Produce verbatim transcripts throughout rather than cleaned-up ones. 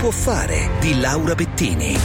può fare di Laura Bettini.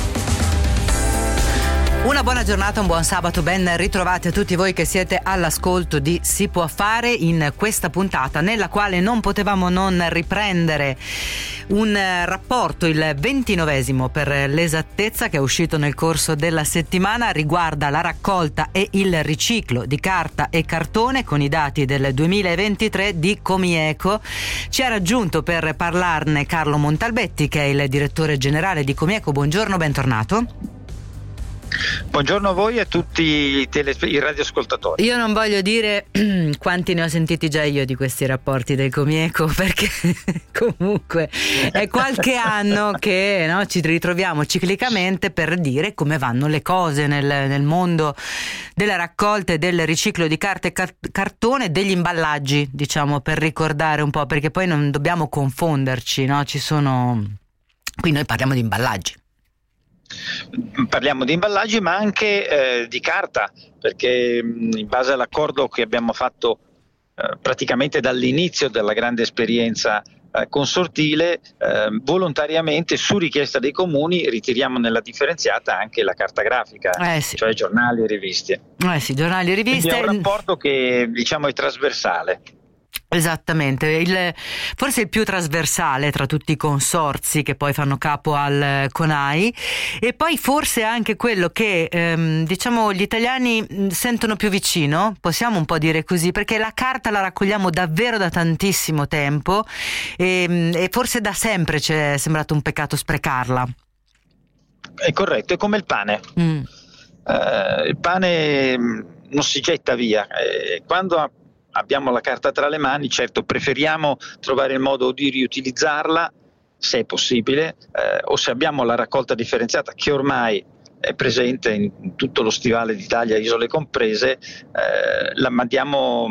Una buona giornata, un buon sabato, ben ritrovati a tutti voi che siete all'ascolto di Si può fare in questa puntata nella quale non potevamo non riprendere un rapporto, il ventinovesimo per l'esattezza, che è uscito nel corso della settimana, riguarda la raccolta e il riciclo di carta e cartone con i dati del duemilaventitré di Comieco. Ci ha raggiunto per parlarne Carlo Montalbetti, che è il direttore generale di Comieco. Buongiorno, bentornato. Buongiorno a voi e a tutti i, telespe- i radioascoltatori. Io non voglio dire quanti ne ho sentiti già io di questi rapporti del Comieco, perché comunque è qualche anno che no, ci ritroviamo ciclicamente per dire come vanno le cose nel, nel mondo della raccolta e del riciclo di carta e car- cartone, degli imballaggi, diciamo, per ricordare un po', perché poi non dobbiamo confonderci, no? Ci sono, qui noi parliamo di imballaggi. Parliamo di imballaggi, ma anche eh, di carta, perché mh, in base all'accordo che abbiamo fatto eh, praticamente dall'inizio della grande esperienza eh, consortile, eh, volontariamente su richiesta dei comuni ritiriamo nella differenziata anche la carta grafica, eh sì. cioè giornali e riviste. Eh sì, giornali e riviste. Quindi è un rapporto che diciamo è trasversale. Esattamente, il, forse il più trasversale tra tutti i consorzi che poi fanno capo al CONAI, e poi forse anche quello che ehm, diciamo gli italiani sentono più vicino, possiamo un po' dire così, perché la carta la raccogliamo davvero da tantissimo tempo e, e forse da sempre ci è sembrato un peccato sprecarla. È corretto, è come il pane. Mm. Uh, il pane non si getta via, eh, quando abbiamo la carta tra le mani, certo preferiamo trovare il modo di riutilizzarla se è possibile, eh, o se abbiamo la raccolta differenziata che ormai è presente in tutto lo stivale d'Italia, isole comprese, eh, la mandiamo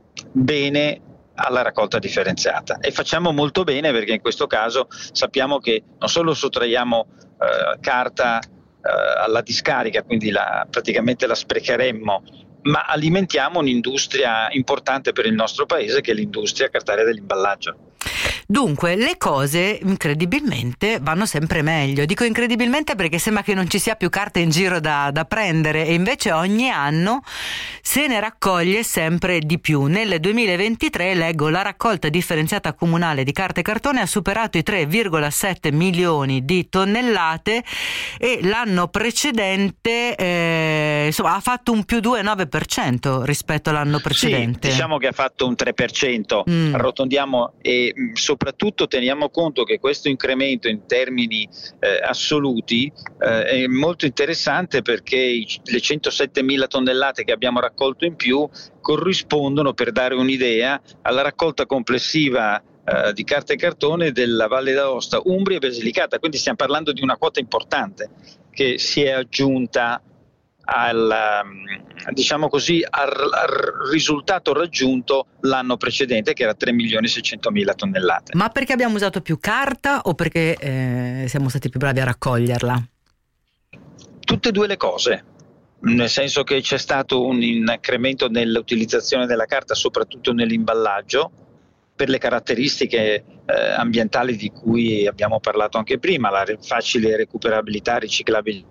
bene alla raccolta differenziata, e facciamo molto bene, perché in questo caso sappiamo che non solo sottraiamo eh, carta eh, alla discarica, quindi la, praticamente la sprecheremmo, ma alimentiamo un'industria importante per il nostro paese, che è l'industria cartaria dell'imballaggio. Dunque, le cose incredibilmente vanno sempre meglio. Dico incredibilmente perché sembra che non ci sia più carta in giro da, da prendere, e invece ogni anno se ne raccoglie sempre di più. Nel duemilaventitré, leggo, la raccolta differenziata comunale di carta e cartone ha superato i tre virgola sette milioni di tonnellate, e l'anno precedente eh, insomma ha fatto un più due virgola nove per cento rispetto all'anno precedente. Sì, diciamo che ha fatto un tre per cento, mm. arrotondiamo, e mh, soprattutto teniamo conto che questo incremento in termini eh, assoluti eh, è molto interessante, perché i, le centosettemila tonnellate che abbiamo raccolto in più corrispondono, per dare un'idea, alla raccolta complessiva eh, di carta e cartone della Valle d'Aosta, Umbria e Basilicata. Quindi stiamo parlando di una quota importante che si è aggiunta al, diciamo così, al, al risultato raggiunto l'anno precedente, che era tre milioni seicentomila tonnellate. Ma perché abbiamo usato più carta o perché eh, siamo stati più bravi a raccoglierla? Tutte e due le cose, nel senso che c'è stato un incremento nell'utilizzazione della carta, soprattutto nell'imballaggio, per le caratteristiche eh, ambientali di cui abbiamo parlato anche prima, la facile recuperabilità, riciclabilità,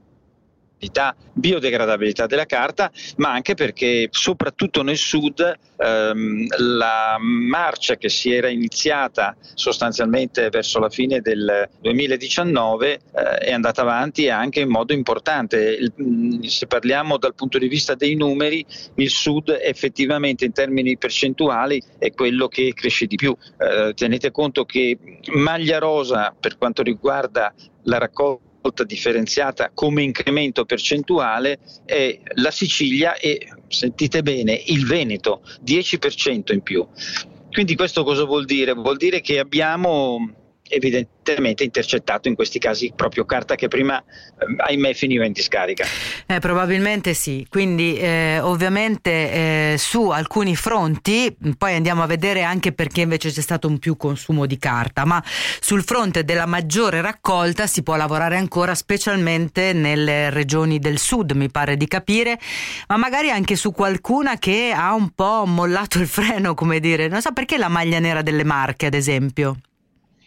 biodegradabilità della carta, ma anche perché soprattutto nel sud ehm, la marcia che si era iniziata sostanzialmente verso la fine del duemiladiciannove eh, è andata avanti anche in modo importante. Il, se parliamo dal punto di vista dei numeri, il sud effettivamente in termini percentuali è quello che cresce di più. Eh, tenete conto che maglia rosa per quanto riguarda la raccolta differenziata come incremento percentuale è la Sicilia e, sentite bene, il Veneto, dieci per cento in più. Quindi questo cosa vuol dire? Vuol dire che abbiamo evidentemente intercettato in questi casi proprio carta che prima eh, ahimè finiva in discarica. Eh, probabilmente sì, quindi eh, ovviamente eh, su alcuni fronti, poi andiamo a vedere anche perché invece c'è stato un più consumo di carta, ma sul fronte della maggiore raccolta si può lavorare ancora, specialmente nelle regioni del sud, mi pare di capire, ma magari anche su qualcuna che ha un po' mollato il freno, come dire, non so perché la maglia nera delle Marche ad esempio.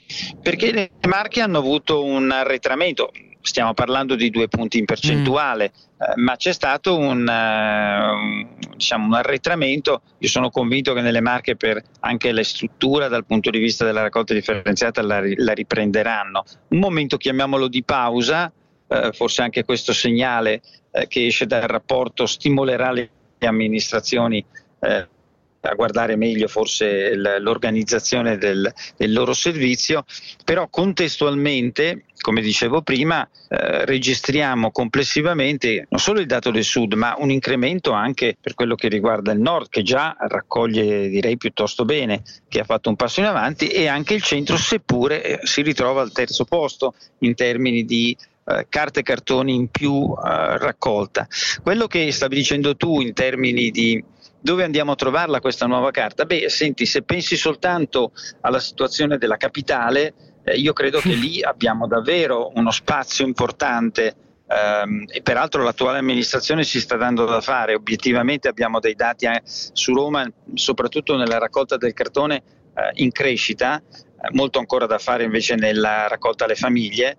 Perché le Marche hanno avuto un arretramento, stiamo parlando di due punti in percentuale, mm. eh, ma c'è stato un, uh, un, diciamo un arretramento. Io sono convinto che nelle Marche, per anche la struttura dal punto di vista della raccolta differenziata, la, la riprenderanno. Un momento, chiamiamolo di pausa, eh, forse anche questo segnale eh, che esce dal rapporto stimolerà le amministrazioni eh, a guardare meglio forse l'organizzazione del, del loro servizio, però contestualmente, come dicevo prima, eh, registriamo complessivamente non solo il dato del sud, ma un incremento anche per quello che riguarda il nord, che già raccoglie, direi, piuttosto bene, che ha fatto un passo in avanti, e anche il centro, seppure eh, si ritrova al terzo posto in termini di eh, carte e cartoni in più eh, raccolta. Quello che stavi dicendo tu in termini di dove andiamo a trovarla questa nuova carta? Beh, senti, se pensi soltanto alla situazione della capitale, eh, io credo che lì abbiamo davvero uno spazio importante, ehm, e peraltro l'attuale amministrazione si sta dando da fare. Obiettivamente abbiamo dei dati eh, su Roma, soprattutto nella raccolta del cartone, eh, in crescita, eh, molto ancora da fare invece nella raccolta alle famiglie.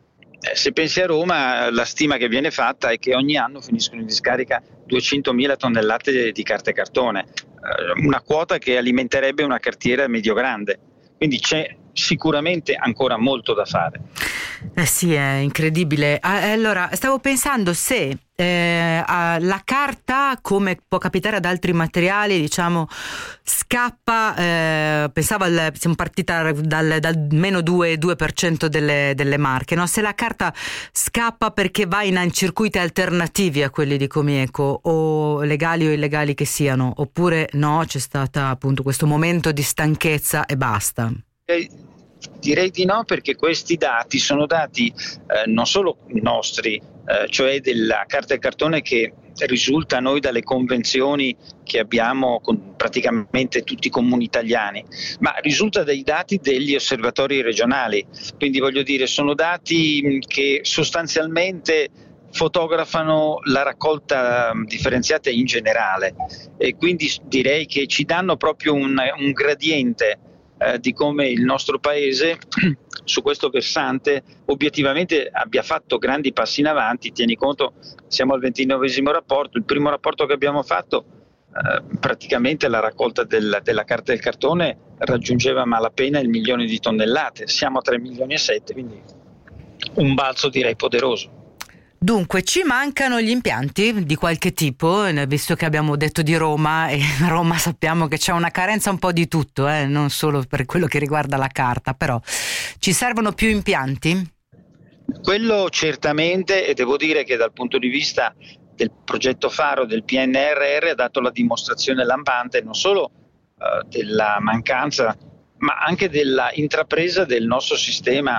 Se pensi a Roma, la stima che viene fatta è che ogni anno finiscono in discarica duecentomila tonnellate di carta e cartone, una quota che alimenterebbe una cartiera medio-grande, quindi c'è sicuramente ancora molto da fare. Eh sì, è incredibile. Allora, stavo pensando se eh, la carta, come può capitare ad altri materiali, diciamo, scappa, eh, pensavo al, siamo partita dal, dal meno due per cento delle, delle Marche, no? Se la carta scappa perché va in circuiti alternativi a quelli di Comieco, o legali o illegali che siano, oppure no, c'è stata appunto questo momento di stanchezza e basta. Eh, direi di no, perché questi dati sono dati eh, non solo nostri, eh, cioè della carta e cartone che risulta a noi dalle convenzioni che abbiamo con praticamente tutti i comuni italiani, ma risulta dai dati degli osservatori regionali. Quindi voglio dire, sono dati che sostanzialmente fotografano la raccolta differenziata in generale, e quindi direi che ci danno proprio un, un gradiente Eh, di come il nostro paese su questo versante obiettivamente abbia fatto grandi passi in avanti. Tieni conto, siamo al ventinovesimo rapporto, il primo rapporto che abbiamo fatto eh, praticamente la raccolta del, della carta e del cartone raggiungeva a malapena il milione di tonnellate, siamo a tre milioni e sette, quindi un balzo direi poderoso. Dunque, ci mancano gli impianti di qualche tipo, visto che abbiamo detto di Roma, e a Roma sappiamo che c'è una carenza un po' di tutto, eh, non solo per quello che riguarda la carta, però ci servono più impianti? Quello certamente, e devo dire che dal punto di vista del progetto Faro del P N R R ha dato la dimostrazione lampante non solo eh, della mancanza, ma anche della intrapresa del nostro sistema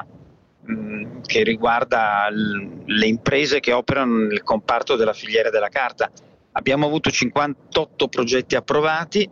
che riguarda le imprese che operano nel comparto della filiera della carta. Abbiamo avuto cinquantotto progetti approvati,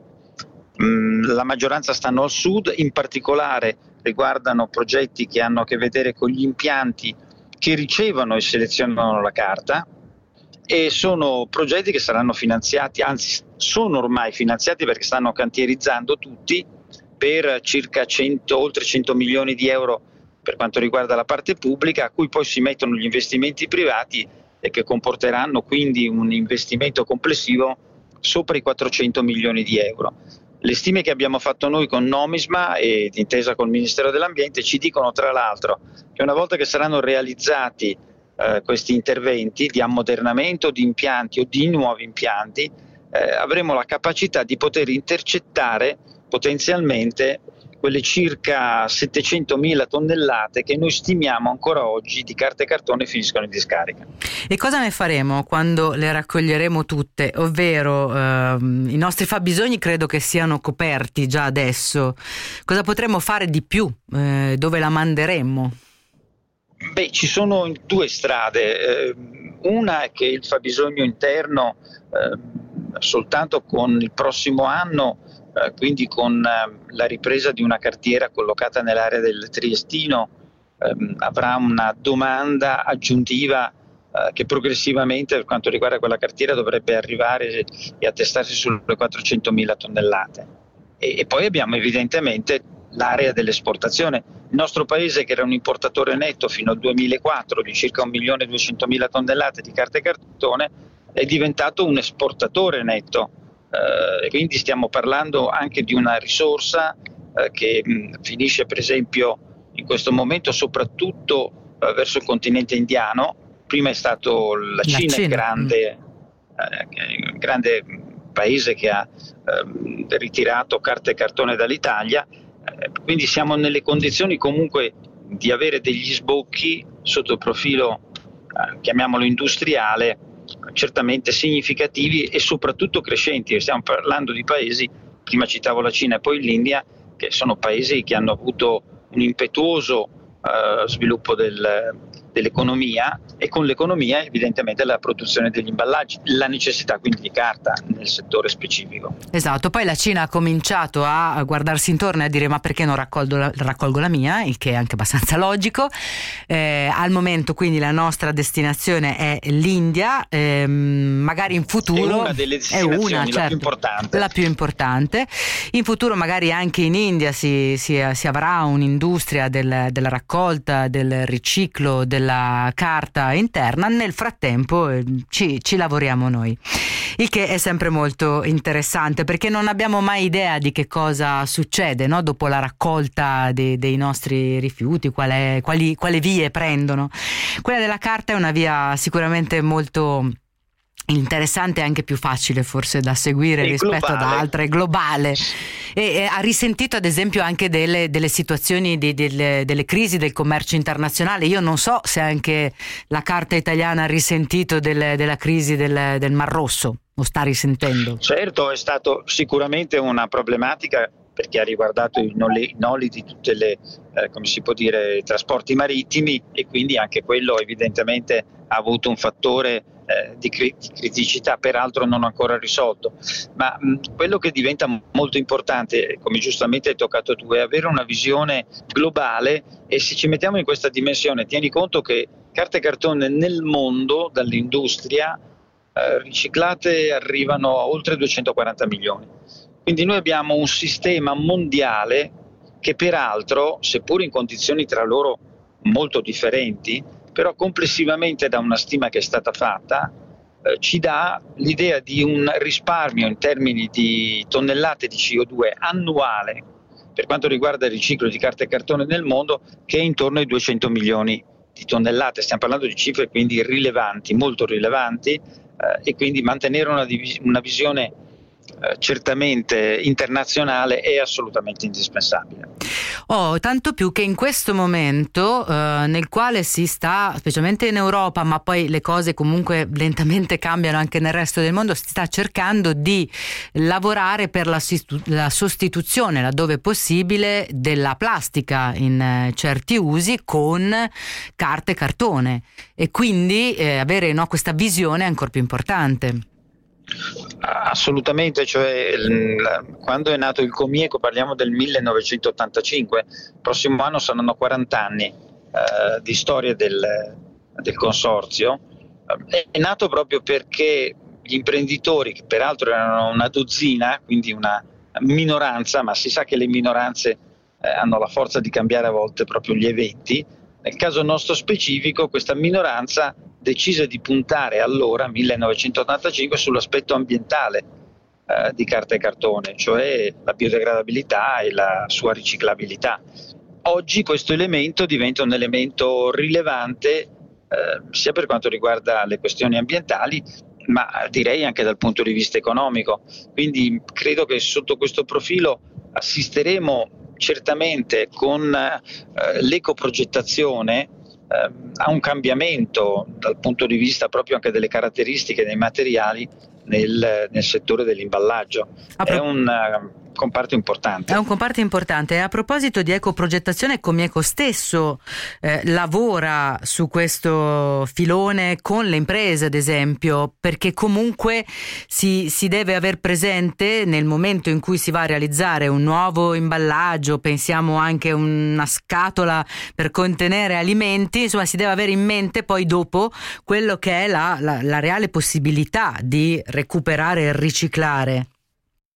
la maggioranza stanno al sud, in particolare riguardano progetti che hanno a che vedere con gli impianti che ricevono e selezionano la carta, e sono progetti che saranno finanziati, anzi sono ormai finanziati perché stanno cantierizzando tutti, per circa cento, oltre cento milioni di euro per quanto riguarda la parte pubblica, a cui poi si mettono gli investimenti privati e che comporteranno quindi un investimento complessivo sopra i quattrocento milioni di euro. Le stime che abbiamo fatto noi con Nomisma e d'intesa col Ministero dell'Ambiente ci dicono tra l'altro che una volta che saranno realizzati eh, questi interventi di ammodernamento di impianti o di nuovi impianti, eh, avremo la capacità di poter intercettare potenzialmente quelle circa settecentomila tonnellate che noi stimiamo ancora oggi di carta e cartone finiscono in discarica. E cosa ne faremo quando le raccoglieremo tutte? Ovvero ehm, i nostri fabbisogni credo che siano coperti già adesso. Cosa potremmo fare di più? Eh, dove la manderemmo? Beh, ci sono due strade. Eh, una è che il fabbisogno interno eh, soltanto con il prossimo anno, eh, quindi con eh, la ripresa di una cartiera collocata nell'area del Triestino, ehm, avrà una domanda aggiuntiva eh, che progressivamente, per quanto riguarda quella cartiera, dovrebbe arrivare e attestarsi sulle quattrocentomila tonnellate. E, e poi abbiamo evidentemente l'area dell'esportazione. Il nostro paese, che era un importatore netto fino al duemilaquattro di circa un milione e duecentomila tonnellate di carta e cartone, è diventato un esportatore netto, eh, e quindi stiamo parlando anche di una risorsa eh, che mh, finisce per esempio in questo momento soprattutto eh, verso il continente indiano. Prima è stato la, la Cina, Cina, il grande, mm. eh, grande paese che ha eh, ritirato carta e cartone dall'Italia, eh, quindi siamo nelle condizioni comunque di avere degli sbocchi sotto il profilo, eh, chiamiamolo industriale, certamente significativi e soprattutto crescenti. Stiamo parlando di paesi, prima citavo la Cina e poi l'India, che sono paesi che hanno avuto un impetuoso uh, sviluppo del, dell'economia, e con l'economia evidentemente la produzione degli imballaggi, la necessità quindi di carta nel settore specifico. Esatto, poi la Cina ha cominciato a guardarsi intorno e a dire: ma perché non raccolgo la, raccolgo la mia, il che è anche abbastanza logico. Eh, al momento quindi la nostra destinazione è l'India, eh, magari in futuro è una delle destinazioni, è una, la certo, più importante. La più importante. In futuro magari anche in India si, si, si avrà un'industria del, della raccolta, del riciclo della carta interna. Nel frattempo eh, ci, ci lavoriamo noi, il che è sempre molto interessante, perché non abbiamo mai idea di che cosa succede, no? Dopo la raccolta dei, dei nostri rifiuti, qual è, quali, quale vie prendono. Quella della carta è una via sicuramente molto interessante e anche più facile forse da seguire e rispetto globale. ad altre, globale, e, e ha risentito ad esempio anche delle, delle situazioni di, delle, delle crisi del commercio internazionale. Io non so se anche la carta italiana ha risentito del, della crisi del, del Mar Rosso, lo sta risentendo. Certo, è stato sicuramente una problematica perché ha riguardato i noli di tutte le, eh, come si può dire, trasporti marittimi, e quindi anche quello evidentemente ha avuto un fattore eh, di, cri- di criticità, peraltro non ancora risolto. Ma mh, quello che diventa molto importante, come giustamente hai toccato tu, è avere una visione globale, e se ci mettiamo in questa dimensione, tieni conto che carta e cartone nel mondo, dall'industria, eh, riciclate arrivano a oltre duecentoquaranta milioni. Quindi noi abbiamo un sistema mondiale che peraltro, seppur in condizioni tra loro molto differenti, però complessivamente, da una stima che è stata fatta, eh, ci dà l'idea di un risparmio in termini di tonnellate di C O due annuale per quanto riguarda il riciclo di carta e cartone nel mondo, che è intorno ai duecento milioni di tonnellate. Stiamo parlando di cifre quindi rilevanti, molto rilevanti, eh, e quindi mantenere una, divis- una visione Eh, certamente internazionale è assolutamente indispensabile. Oh, tanto più che in questo momento eh, nel quale si sta, specialmente in Europa, ma poi le cose comunque lentamente cambiano anche nel resto del mondo, si sta cercando di lavorare per la, la sostituzione, laddove possibile, della plastica in eh, certi usi con carta e cartone, e quindi eh, avere, no, questa visione è ancora più importante. Assolutamente, cioè l- quando è nato il Comieco, parliamo del millenovecentottantacinque, il prossimo anno saranno quaranta anni eh, di storia del, del consorzio. È, è nato proprio perché gli imprenditori, che peraltro erano una dozzina, quindi una minoranza, ma si sa che le minoranze eh, hanno la forza di cambiare a volte proprio gli eventi. Nel caso nostro specifico, questa minoranza decise di puntare allora, millenovecentottantacinque, sull'aspetto ambientale eh, di carta e cartone, cioè la biodegradabilità e la sua riciclabilità. Oggi questo elemento diventa un elemento rilevante eh, sia per quanto riguarda le questioni ambientali, ma direi anche dal punto di vista economico. Quindi credo che sotto questo profilo assisteremo certamente con eh, l'ecoprogettazione eh, a un cambiamento dal punto di vista proprio anche delle caratteristiche dei materiali nel, nel settore dell'imballaggio. È un uh, comparto importante. È un comparto importante. E a proposito di ecoprogettazione, Comieco stesso eh, lavora su questo filone con le imprese, ad esempio, perché comunque si, si deve aver presente, nel momento in cui si va a realizzare un nuovo imballaggio, pensiamo anche a una scatola per contenere alimenti, insomma si deve avere in mente poi dopo quello che è la, la, la reale possibilità di recuperare e riciclare.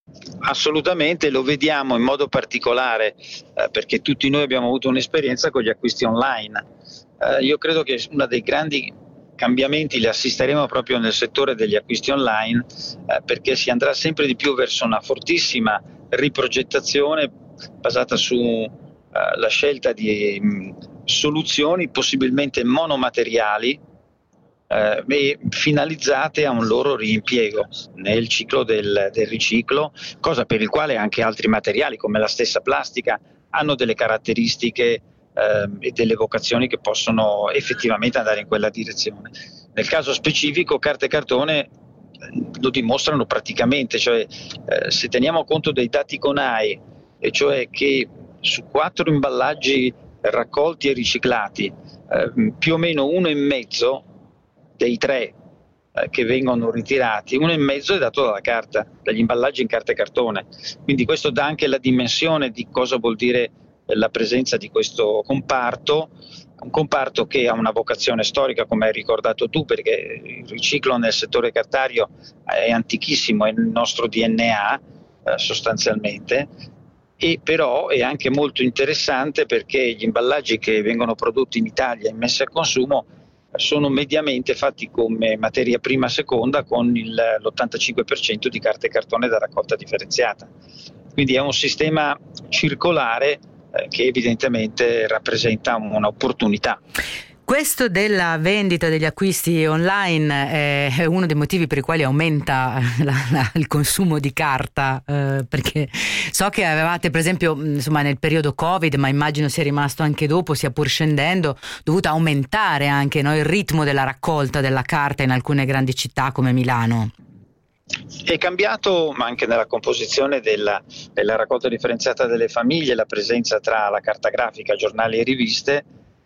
Assolutamente, lo vediamo in modo particolare eh, perché tutti noi abbiamo avuto un'esperienza con gli acquisti online. Eh, io credo che uno dei grandi cambiamenti li assisteremo proprio nel settore degli acquisti online eh, perché si andrà sempre di più verso una fortissima riprogettazione basata sulla eh, scelta di mh, soluzioni possibilmente monomateriali eh, e finalizzate a un loro riimpiego nel ciclo del, del riciclo, cosa per il quale anche altri materiali come la stessa plastica hanno delle caratteristiche eh, e delle vocazioni che possono effettivamente andare in quella direzione. Nel caso specifico carta e cartone lo dimostrano praticamente, cioè eh, se teniamo conto dei dati CONAI, e cioè che su quattro imballaggi raccolti e riciclati eh, più o meno uno e mezzo dei tre eh, che vengono ritirati, uno e mezzo è dato dalla carta, dagli imballaggi in carta e cartone. Quindi questo dà anche la dimensione di cosa vuol dire eh, la presenza di questo comparto, un comparto che ha una vocazione storica, come hai ricordato tu, perché il riciclo nel settore cartario è antichissimo, è il nostro D N A eh, sostanzialmente, e però è anche molto interessante perché gli imballaggi che vengono prodotti in Italia e messi a consumo sono mediamente fatti come materia prima seconda con il, l'ottantacinque per cento di carta e cartone da raccolta differenziata. Quindi è un sistema circolare eh, che evidentemente rappresenta un'opportunità. Questo della vendita degli acquisti online è uno dei motivi per i quali aumenta la, la, il consumo di carta, eh, perché so che avevate per esempio insomma nel periodo Covid, ma immagino sia rimasto anche dopo, sia pur scendendo, dovuto aumentare anche no, il ritmo della raccolta della carta in alcune grandi città come Milano. È cambiato, ma anche nella composizione della, della raccolta differenziata delle famiglie, la presenza tra la carta grafica, giornali e riviste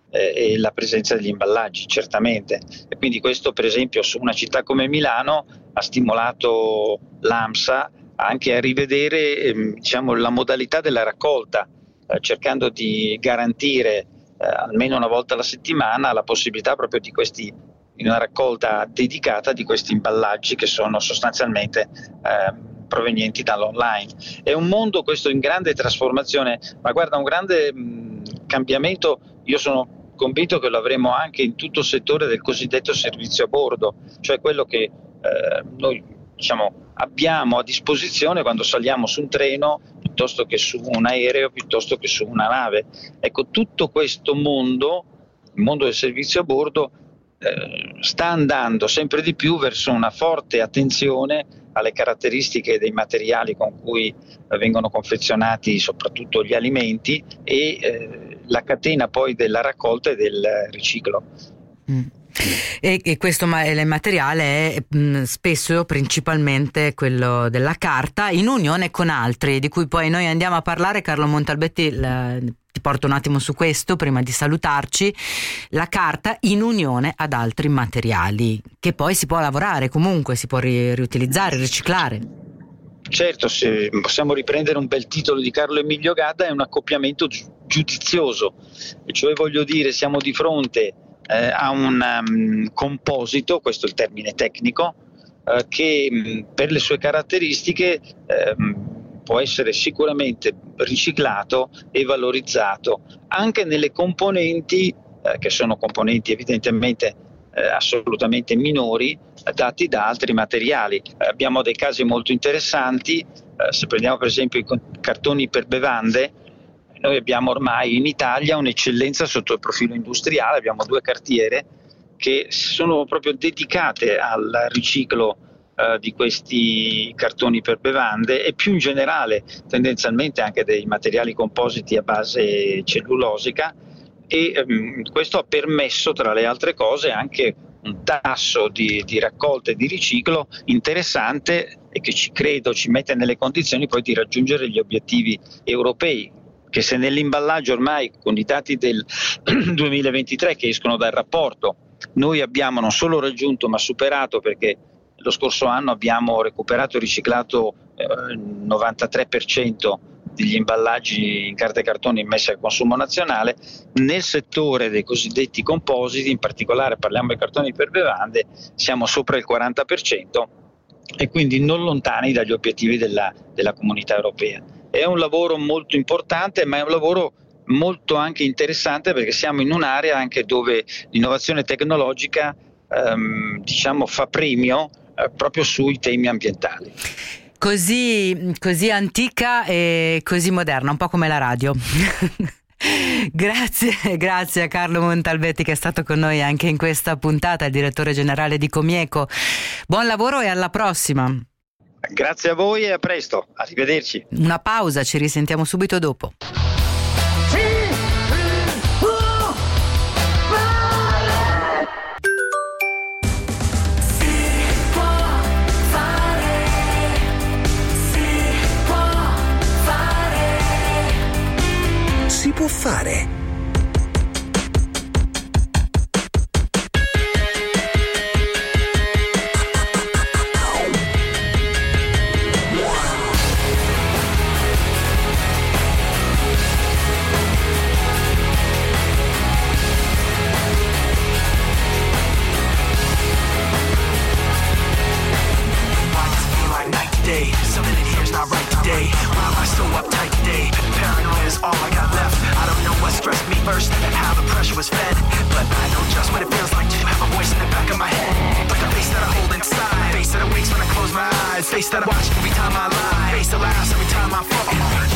e la presenza degli imballaggi, certamente. E quindi questo per esempio su una città come Milano ha stimolato l'AMSA anche a rivedere ehm, diciamo, la modalità della raccolta, eh, cercando di garantire eh, almeno una volta alla settimana la possibilità proprio di questi, in una raccolta dedicata di questi imballaggi che sono sostanzialmente eh, provenienti dall'online. È un mondo questo in grande trasformazione, ma guarda, un grande mh, cambiamento. Io sono convinto che lo avremo anche in tutto il settore del cosiddetto servizio a bordo, cioè quello che eh, noi diciamo, abbiamo a disposizione quando saliamo su un treno piuttosto che su un aereo, piuttosto che su una nave. Ecco, tutto questo mondo, il mondo del servizio a bordo, eh, sta andando sempre di più verso una forte attenzione alle caratteristiche dei materiali con cui vengono confezionati soprattutto gli alimenti e eh, la catena poi della raccolta e del riciclo. Mm. E, e questo materiale è mh, spesso principalmente quello della carta in unione con altri di cui poi noi andiamo a parlare. Carlo Montalbetti, la, ti porto un attimo su questo prima di salutarci. La carta in unione ad altri materiali che poi si può lavorare comunque, si può ri- riutilizzare, riciclare. Certo, se possiamo riprendere un bel titolo di Carlo Emilio Gadda, è un accoppiamento gi- giudizioso, e cioè voglio dire siamo di fronte eh, a un um, composito, questo è il termine tecnico, eh, che mh, per le sue caratteristiche eh, può essere sicuramente riciclato e valorizzato anche nelle componenti eh, che sono componenti evidentemente eh, assolutamente minori dati da altri materiali. Eh, abbiamo dei casi molto interessanti, eh, se prendiamo per esempio i cartoni per bevande, noi abbiamo ormai in Italia un'eccellenza sotto il profilo industriale, abbiamo due cartiere che sono proprio dedicate al riciclo eh, di questi cartoni per bevande e più in generale tendenzialmente anche dei materiali compositi a base cellulosica, e ehm, questo ha permesso tra le altre cose anche un tasso di, di raccolta e di riciclo interessante e che ci credo ci mette nelle condizioni poi di raggiungere gli obiettivi europei, che se nell'imballaggio ormai con i dati del duemilaventitré che escono dal rapporto noi abbiamo non solo raggiunto ma superato, perché lo scorso anno abbiamo recuperato e riciclato eh, il novantatré per cento degli imballaggi in carta e cartone immessi al consumo nazionale, nel settore dei cosiddetti compositi, in particolare parliamo dei cartoni per bevande, siamo sopra il quaranta per cento e quindi non lontani dagli obiettivi della, della Comunità Europea. È un lavoro molto importante, ma è un lavoro molto anche interessante, perché siamo in un'area anche dove l'innovazione tecnologica ehm, diciamo fa premio eh, proprio sui temi ambientali. Così, così antica e così moderna, un po' come la radio. Grazie, grazie a Carlo Montalbetti che è stato con noi anche in questa puntata, il direttore generale di Comieco. Buon lavoro e alla prossima. Grazie a voi e a presto, arrivederci. Una pausa, ci risentiamo subito dopo. Si può fare. Something in here's not right today. Why am I so uptight today? Paranoia is all I got left. I don't know what stressed me first and how the pressure was fed, but I know just what it feels like to have a voice in the back of my head, like a face that I hold inside, face that awakes when I close my eyes, face that I watch every time I lie, face that laughs every time I fall.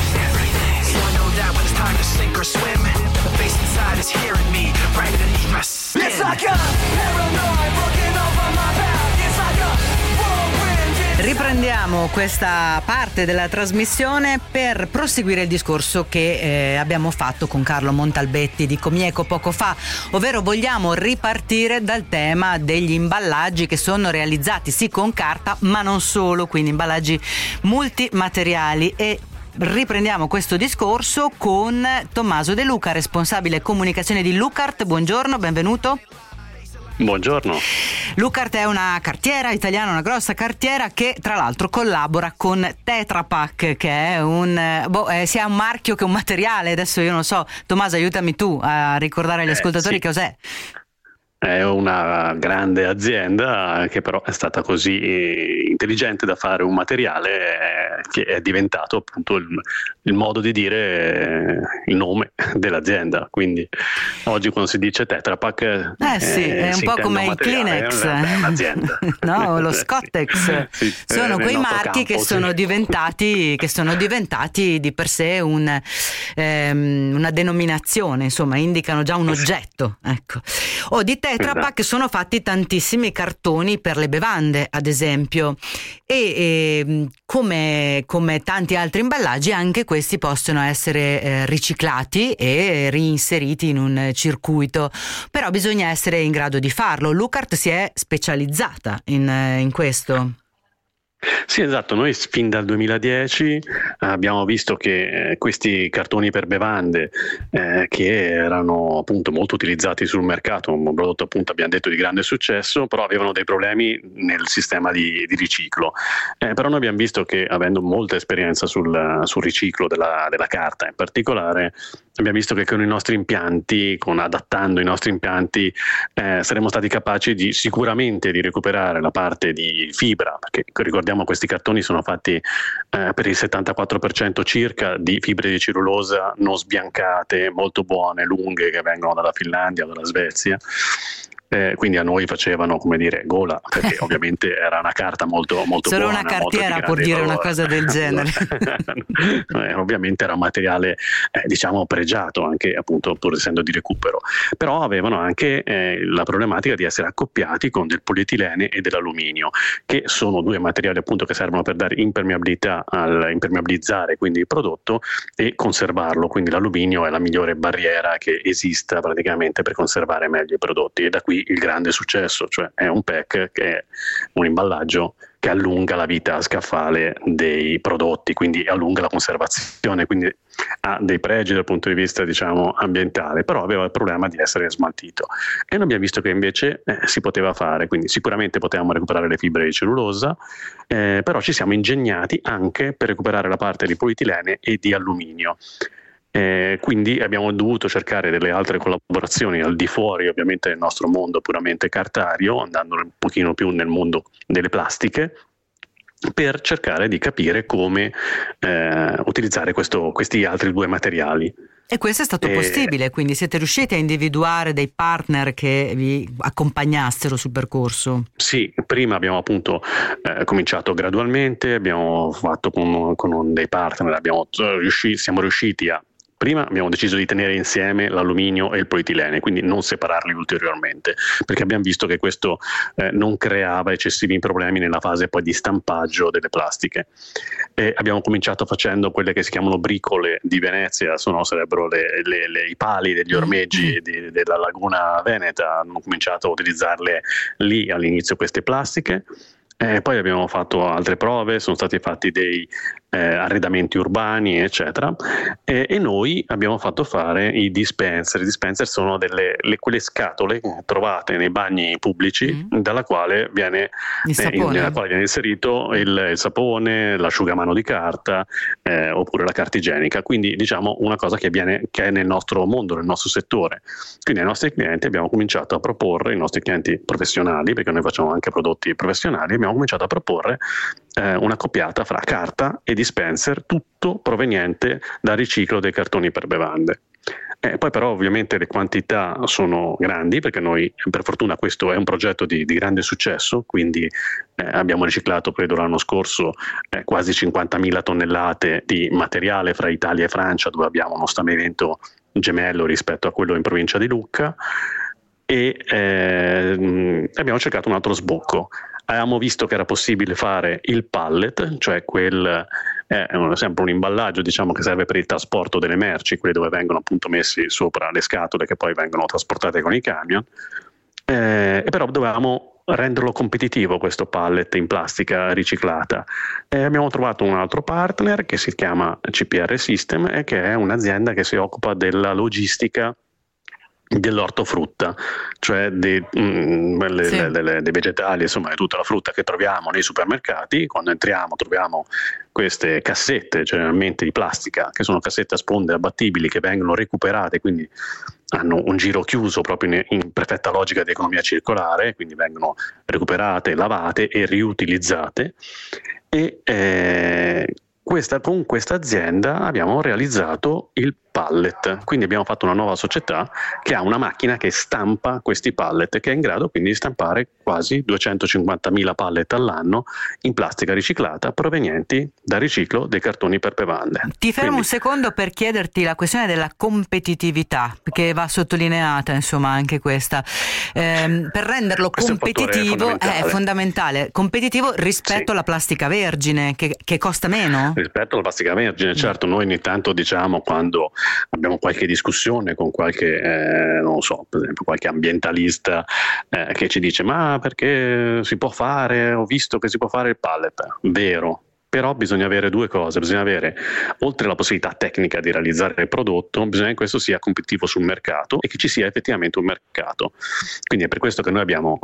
So I know that when it's time to sink or swim, the face inside is hearing me right underneath my skin. It's like a paranoid looking over my back. It's like a whirlwind. Riprendiamo questa parte della trasmissione per proseguire il discorso che eh, abbiamo fatto con Carlo Montalbetti di Comieco poco fa, ovvero vogliamo ripartire dal tema degli imballaggi che sono realizzati sì con carta, ma non solo, quindi imballaggi multimateriali, e riprendiamo questo discorso con Tommaso De Luca, responsabile comunicazione di Lucart. Buongiorno, benvenuto. Buongiorno. Lucart è una cartiera italiana, una grossa cartiera che tra l'altro collabora con Tetra Pak, che è un boh, eh, sia un marchio che un materiale. Adesso io non so, Tommaso, aiutami tu a ricordare agli ascoltatori eh, sì. che cos'è. È una grande azienda che però è stata così intelligente da fare un materiale che è diventato appunto il, il modo di dire il nome dell'azienda. Quindi oggi quando si dice Tetra Pak eh sì, eh, è un po' come il Kleenex, è un'azienda. No, lo Scottex. Sì, sono quei marchi campo, che sono sì. diventati che sono diventati di per sé un, ehm, una denominazione, insomma, indicano già un oggetto, ecco. O di Tetra Pak sono fatti tantissimi cartoni per le bevande, ad esempio, e, e come, come tanti altri imballaggi anche questi possono essere eh, riciclati e reinseriti in un circuito, però bisogna essere in grado di farlo. Lucart si è specializzata in, in questo. Sì, esatto, noi fin dal duemiladieci abbiamo visto che eh, questi cartoni per bevande eh, che erano appunto molto utilizzati sul mercato, un prodotto appunto abbiamo detto di grande successo, però avevano dei problemi nel sistema di, di riciclo, eh, però noi abbiamo visto che avendo molta esperienza sul, sul riciclo della, della carta in particolare, abbiamo visto che con i nostri impianti, con adattando i nostri impianti eh, saremmo stati capaci di sicuramente di recuperare la parte di fibra, perché ricordiamo questi cartoni sono fatti eh, per il settantaquattro per cento circa di fibre di cellulosa non sbiancate, molto buone, lunghe, che vengono dalla Finlandia o dalla Svezia. Eh, quindi a noi facevano, come dire, gola, perché ovviamente era una carta molto molto solo buona. Solo una cartiera può dire valore. Una cosa del genere. eh, ovviamente era un materiale eh, diciamo pregiato, anche appunto pur essendo di recupero, però avevano anche eh, la problematica di essere accoppiati con del polietilene e dell'alluminio, che sono due materiali appunto che servono per dare impermeabilità al impermeabilizzare quindi il prodotto e conservarlo, quindi l'alluminio è la migliore barriera che esista praticamente per conservare meglio i prodotti, e da qui il grande successo, cioè è un pack che è un imballaggio che allunga la vita scaffale dei prodotti, quindi allunga la conservazione, quindi ha dei pregi dal punto di vista diciamo ambientale, però aveva il problema di essere smaltito, e noi abbiamo visto che invece eh, si poteva fare, quindi sicuramente potevamo recuperare le fibre di cellulosa, eh, però ci siamo ingegnati anche per recuperare la parte di polietilene e di alluminio. Eh, quindi abbiamo dovuto cercare delle altre collaborazioni al di fuori ovviamente del nostro mondo puramente cartario, andando un pochino più nel mondo delle plastiche, per cercare di capire come eh, utilizzare questo, questi altri due materiali. E questo è stato e... possibile, quindi siete riusciti a individuare dei partner che vi accompagnassero sul percorso? Sì, prima abbiamo appunto eh, cominciato gradualmente, abbiamo fatto con, con dei partner, abbiamo riusciti, siamo riusciti a Prima abbiamo deciso di tenere insieme l'alluminio e il polietilene, quindi non separarli ulteriormente, perché abbiamo visto che questo eh, non creava eccessivi problemi nella fase poi di stampaggio delle plastiche. E abbiamo cominciato facendo quelle che si chiamano bricole di Venezia, sono, sarebbero le, le, le, i pali degli ormeggi di, della laguna veneta, abbiamo cominciato a utilizzarle lì all'inizio queste plastiche. Eh, poi abbiamo fatto altre prove, sono stati fatti dei eh, arredamenti urbani eccetera e, e noi abbiamo fatto fare i dispenser. I dispenser sono delle, le, quelle scatole trovate nei bagni pubblici mm. dalla quale viene, eh, in, nella quale viene inserito il, il sapone, l'asciugamano di carta eh, oppure la carta igienica, quindi diciamo una cosa che, viene, che è nel nostro mondo, nel nostro settore. Quindi ai nostri clienti abbiamo cominciato a proporre, i nostri clienti professionali, perché noi facciamo anche prodotti professionali, abbiamo cominciato a proporre eh, una coppiata fra carta e dispenser, tutto proveniente dal riciclo dei cartoni per bevande. Eh, poi però ovviamente le quantità sono grandi, perché noi per fortuna questo è un progetto di, di grande successo, quindi eh, abbiamo riciclato credo l'anno scorso eh, quasi cinquantamila tonnellate di materiale fra Italia e Francia, dove abbiamo uno stabilimento gemello rispetto a quello in provincia di Lucca, e eh, abbiamo cercato un altro sbocco. Abbiamo visto che era possibile fare il pallet, cioè quel è sempre un imballaggio, diciamo, che serve per il trasporto delle merci, quelli dove vengono appunto messi sopra le scatole che poi vengono trasportate con i camion, eh, e però dovevamo renderlo competitivo questo pallet in plastica riciclata. E abbiamo trovato un altro partner che si chiama C P R System e che è un'azienda che si occupa della logistica dell'ortofrutta, cioè dei, mm, le, sì. le, le, dei vegetali, insomma tutta la frutta che troviamo nei supermercati. Quando entriamo troviamo queste cassette generalmente di plastica, che sono cassette a sponde abbattibili, che vengono recuperate, quindi hanno un giro chiuso proprio in, in perfetta logica di economia circolare, quindi vengono recuperate, lavate e riutilizzate. E eh, questa, con questa azienda abbiamo realizzato il pallet, quindi abbiamo fatto una nuova società che ha una macchina che stampa questi pallet, che è in grado quindi di stampare quasi duecentocinquantamila pallet all'anno in plastica riciclata provenienti dal riciclo dei cartoni per bevande. Ti fermo quindi, un secondo per chiederti la questione della competitività, che va sottolineata, insomma, anche questa, ehm, per renderlo competitivo è fondamentale. è fondamentale, competitivo rispetto sì. alla plastica vergine che, che costa meno? Rispetto alla plastica vergine, certo, noi ogni tanto diciamo, quando abbiamo qualche discussione con qualche, eh, non so, per esempio qualche ambientalista eh, che ci dice ma perché si può fare, ho visto che si può fare il pallet, vero, però bisogna avere due cose, bisogna avere, oltre alla possibilità tecnica di realizzare il prodotto, bisogna che questo sia competitivo sul mercato e che ci sia effettivamente un mercato. Quindi è per questo che noi abbiamo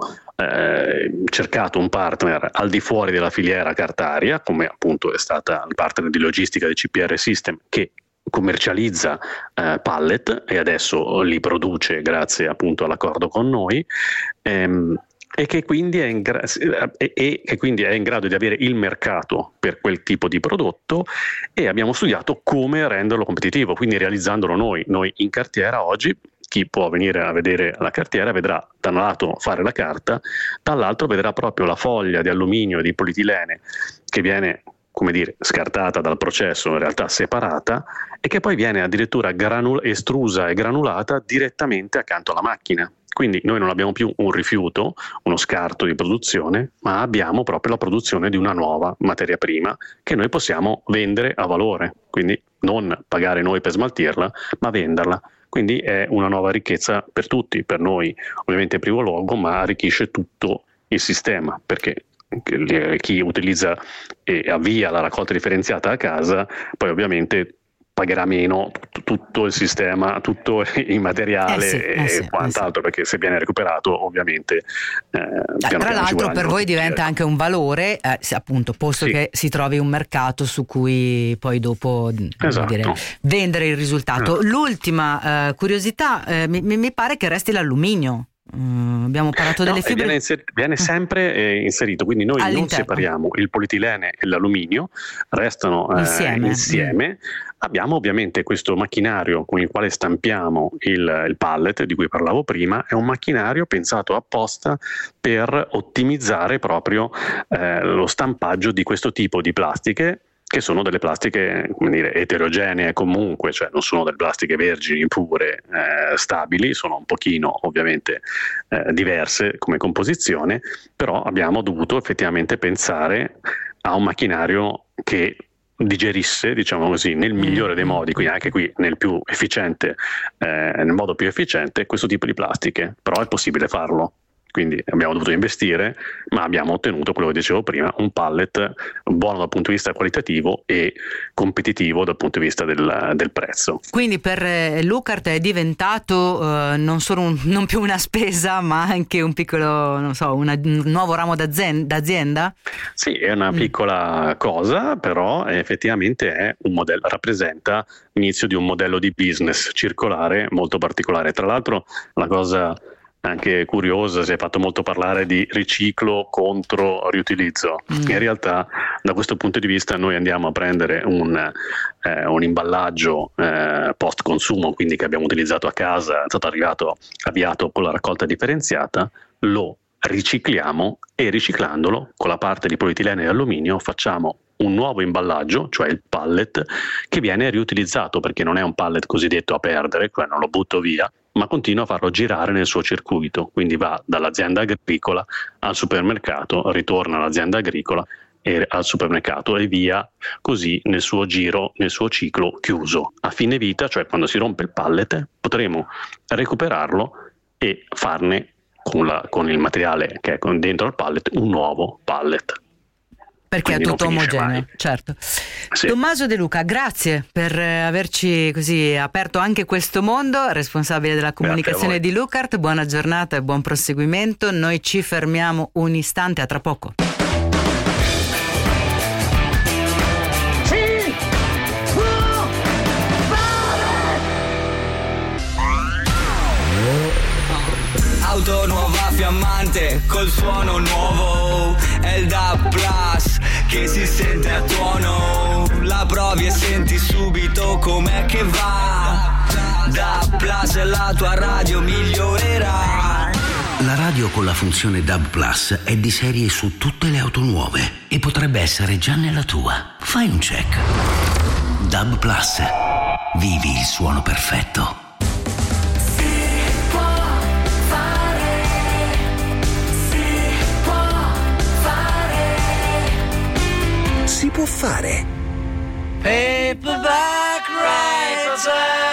eh, cercato un partner al di fuori della filiera cartaria, come appunto è stata il partner di logistica di C P R System, che commercializza eh, pallet e adesso li produce grazie appunto all'accordo con noi, ehm, e che quindi è in gra- e, e che quindi è in grado di avere il mercato per quel tipo di prodotto, e abbiamo studiato come renderlo competitivo, quindi realizzandolo noi. Noi in cartiera oggi, chi può venire a vedere la cartiera vedrà da un lato fare la carta, dall'altro vedrà proprio la foglia di alluminio e di polietilene che viene, come dire, scartata dal processo, in realtà separata, e che poi viene addirittura granul- estrusa e granulata direttamente accanto alla macchina. Quindi noi non abbiamo più un rifiuto, uno scarto di produzione, ma abbiamo proprio la produzione di una nuova materia prima che noi possiamo vendere a valore, quindi non pagare noi per smaltirla, ma venderla. Quindi è una nuova ricchezza per tutti, per noi ovviamente in primo luogo, ma arricchisce tutto il sistema, perché chi utilizza e avvia la raccolta differenziata a casa poi ovviamente pagherà meno tutto, tutto il sistema, tutto il materiale eh sì, eh sì, e quant'altro, eh sì. perché se viene recuperato ovviamente eh, piano tra piano l'altro per voi diventa anche un valore, eh, appunto, posto sì. che si trovi un mercato su cui poi dopo esatto. dire, vendere il risultato. Eh. L'ultima eh, curiosità, eh, mi, mi pare che resti l'alluminio. Uh, abbiamo parlato delle no, fibre. Viene, inser- viene sempre eh, inserito, quindi noi All'interno. non separiamo il polietilene e l'alluminio, restano eh, insieme. insieme. Mm. Abbiamo ovviamente questo macchinario con il quale stampiamo il, il pallet di cui parlavo prima, è un macchinario pensato apposta per ottimizzare proprio eh, lo stampaggio di questo tipo di plastiche, che sono delle plastiche, come dire, eterogenee comunque, cioè non sono delle plastiche vergini, pure, eh, stabili, sono un pochino ovviamente eh, diverse come composizione, però abbiamo dovuto effettivamente pensare a un macchinario che digerisse, diciamo così, nel migliore dei modi, quindi anche qui nel più efficiente, eh, nel modo più efficiente, questo tipo di plastiche, però è possibile farlo. Quindi abbiamo dovuto investire, ma abbiamo ottenuto quello che dicevo prima, un pallet buono dal punto di vista qualitativo e competitivo dal punto di vista del, del prezzo. Quindi per eh, Lucart è diventato eh, non solo un, non più una spesa, ma anche un piccolo, non so, una, un nuovo ramo d'azienda? d'azienda? Sì, è una piccola mm. cosa, però effettivamente è un modello, rappresenta l'inizio di un modello di business circolare molto particolare. Tra l'altro la cosa anche curiosa, si è fatto molto parlare di riciclo contro riutilizzo. Mm. In realtà da questo punto di vista noi andiamo a prendere un, eh, un imballaggio eh, post consumo, quindi che abbiamo utilizzato a casa, è stato arrivato avviato con la raccolta differenziata, lo ricicliamo e riciclandolo con la parte di polietilene e alluminio facciamo un nuovo imballaggio, cioè il pallet, che viene riutilizzato, perché non è un pallet cosiddetto a perdere, cioè non lo butto via, ma continua a farlo girare nel suo circuito, quindi va dall'azienda agricola al supermercato, ritorna all'azienda agricola e al supermercato e via così nel suo giro, nel suo ciclo chiuso. A fine vita, cioè quando si rompe il pallet, potremo recuperarlo e farne con, la, con il materiale che è dentro al pallet un nuovo pallet. Perché Quindi è tutto omogeneo, certo. Sì. Tommaso De Luca, grazie per averci così aperto anche questo mondo, responsabile della comunicazione di Lucart. Buona giornata e buon proseguimento. Noi ci fermiamo un istante, a tra poco. Si può fare! Auto nuova fiammante col suono nuovo, è il D A B Plus che si sente a tuono, la provi e senti subito com'è che va. D A B Plus e la tua radio migliorerà. La radio con la funzione D A B Plus è di serie su tutte le auto nuove e potrebbe essere già nella tua. Fai un check. D A B Plus. Vivi il suono perfetto. Si può fare. Paperback Writer.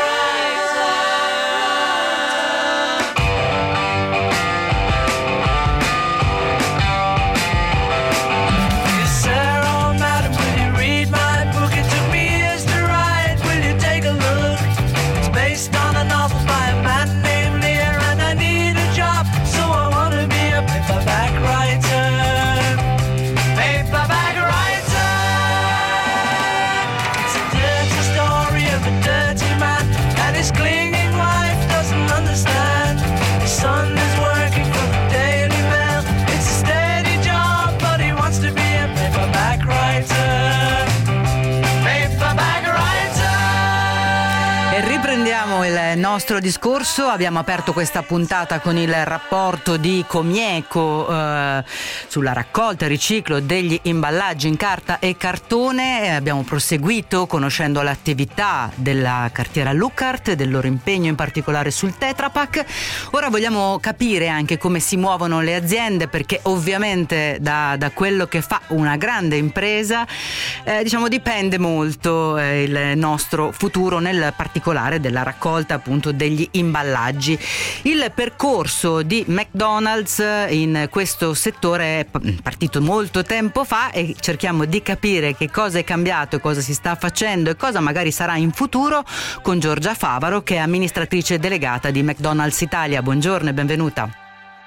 Il nostro discorso, abbiamo aperto questa puntata con il rapporto di Comieco eh, sulla raccolta e riciclo degli imballaggi in carta e cartone. Abbiamo proseguito conoscendo l'attività della cartiera Lucart, del loro impegno in particolare sul Tetra Pak. Ora vogliamo capire anche come si muovono le aziende, perché ovviamente da, da quello che fa una grande impresa eh, diciamo dipende molto eh, il nostro futuro, nel particolare della raccolta appunto degli imballaggi. Il percorso di McDonald's in questo settore è partito molto tempo fa e cerchiamo di capire che cosa è cambiato, cosa si sta facendo e cosa magari sarà in futuro con Giorgia Favaro, che è amministratrice delegata di McDonald's Italia. Buongiorno e benvenuta.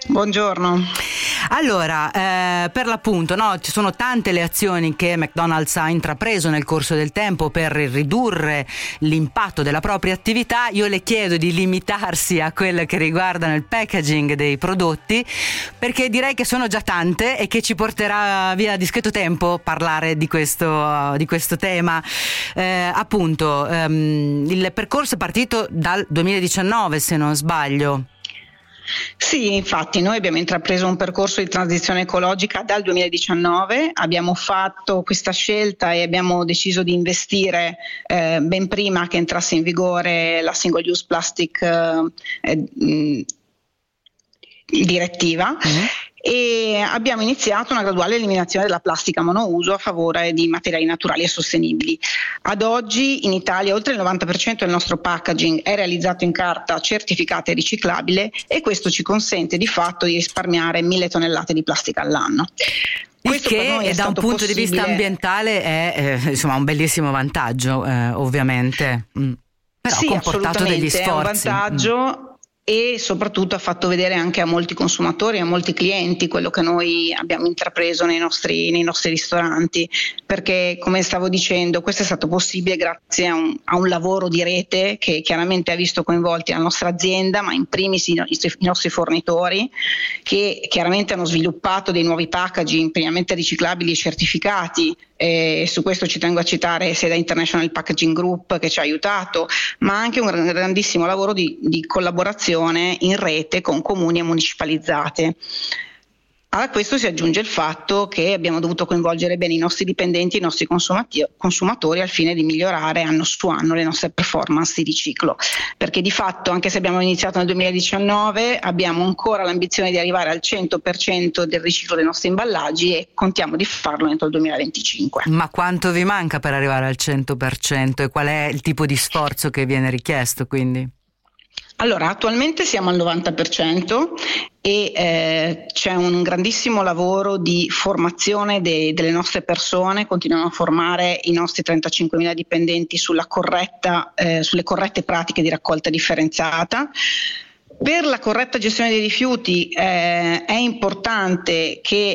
Buongiorno. Allora, eh, per l'appunto, no, ci sono tante le azioni che McDonald's ha intrapreso nel corso del tempo per ridurre l'impatto della propria attività. Io le chiedo di limitarsi a quelle che riguardano il packaging dei prodotti, perché direi che sono già tante e che ci porterà via discreto tempo parlare di questo, di questo tema. Eh, appunto, ehm, il percorso è partito dal duemiladiciannove, se non sbaglio. Sì, infatti noi abbiamo intrapreso un percorso di transizione ecologica dal duemiladiciannove, abbiamo fatto questa scelta e abbiamo deciso di investire eh, ben prima che entrasse in vigore la Single Use Plastic eh, mh, direttiva. Mm-hmm. E abbiamo iniziato una graduale eliminazione della plastica monouso a favore di materiali naturali e sostenibili. Ad oggi in Italia oltre il novanta per cento del nostro packaging è realizzato in carta certificata e riciclabile, e questo ci consente di fatto di risparmiare mille tonnellate di plastica all'anno. Questo che è da un punto possibile... di vista ambientale è eh, insomma un bellissimo vantaggio, eh, ovviamente. Mm. Però sì, ha comportato degli sforzi. È un vantaggio. Mm. E soprattutto ha fatto vedere anche a molti consumatori, a molti clienti, quello che noi abbiamo intrapreso nei nostri, nei nostri ristoranti, perché come stavo dicendo questo è stato possibile grazie a un, a un lavoro di rete che chiaramente ha visto coinvolti la nostra azienda, ma in primis i, i nostri fornitori, che chiaramente hanno sviluppato dei nuovi packaging pienamente riciclabili e certificati. E su questo ci tengo a citare SEDA International Packaging Group che ci ha aiutato, ma anche un grandissimo lavoro di, di collaborazione in rete con comuni e municipalizzate. A questo si aggiunge il fatto che abbiamo dovuto coinvolgere bene i nostri dipendenti e i nostri consumatori al fine di migliorare anno su anno le nostre performance di riciclo, perché di fatto anche se abbiamo iniziato nel duemiladiciannove abbiamo ancora l'ambizione di arrivare al cento per cento del riciclo dei nostri imballaggi e contiamo di farlo entro il duemilaventicinque. Ma quanto vi manca per arrivare al cento per cento e qual è il tipo di sforzo che viene richiesto quindi? Allora, attualmente siamo al novanta per cento e eh, c'è un grandissimo lavoro di formazione de- delle nostre persone, continuiamo a formare i nostri trentacinquemila dipendenti sulla corretta, eh, sulle corrette pratiche di raccolta differenziata. Per la corretta gestione dei rifiuti eh, è importante che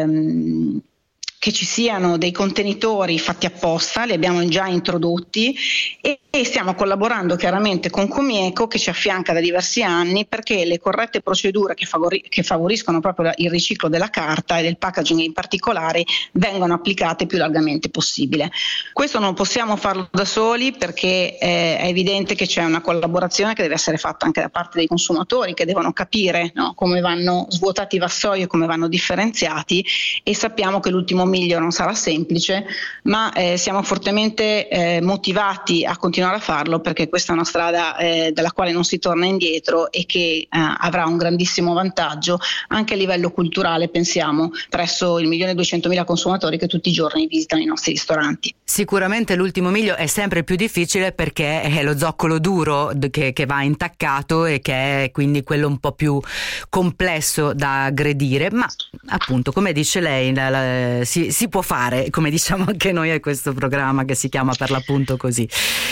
ehm, che ci siano dei contenitori fatti apposta, li abbiamo già introdotti e, e stiamo collaborando chiaramente con Comieco che ci affianca da diversi anni perché le corrette procedure che, favori, che favoriscono proprio il riciclo della carta e del packaging in particolare vengano applicate più largamente possibile. Questo non possiamo farlo da soli perché eh, è evidente che c'è una collaborazione che deve essere fatta anche da parte dei consumatori che devono capire, no, come vanno svuotati i vassoi e come vanno differenziati, e sappiamo che l'ultimo miglio non sarà semplice, ma eh, siamo fortemente eh, motivati a continuare a farlo perché questa è una strada eh, dalla quale non si torna indietro e che eh, avrà un grandissimo vantaggio anche a livello culturale, pensiamo, presso il milione e duecentomila consumatori che tutti i giorni visitano i nostri ristoranti. Sicuramente l'ultimo miglio è sempre più difficile perché è lo zoccolo duro che, che va intaccato e che è quindi quello un po' più complesso da aggredire, ma appunto come dice lei la, la, si, si può fare, come diciamo anche noi a questo programma che si chiama per l'appunto così.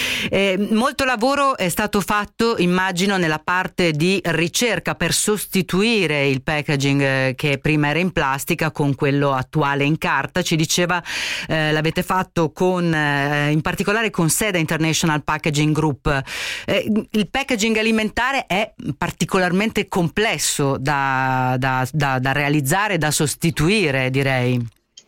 Eh, molto lavoro è stato fatto, immagino, nella parte di ricerca per sostituire il packaging che prima era in plastica con quello attuale in carta. Ci diceva eh, l'avete fatto con eh, in particolare con SEDA International Packaging Group. Eh, il packaging alimentare è particolarmente complesso da, da, da, da realizzare, da sostituire, direi.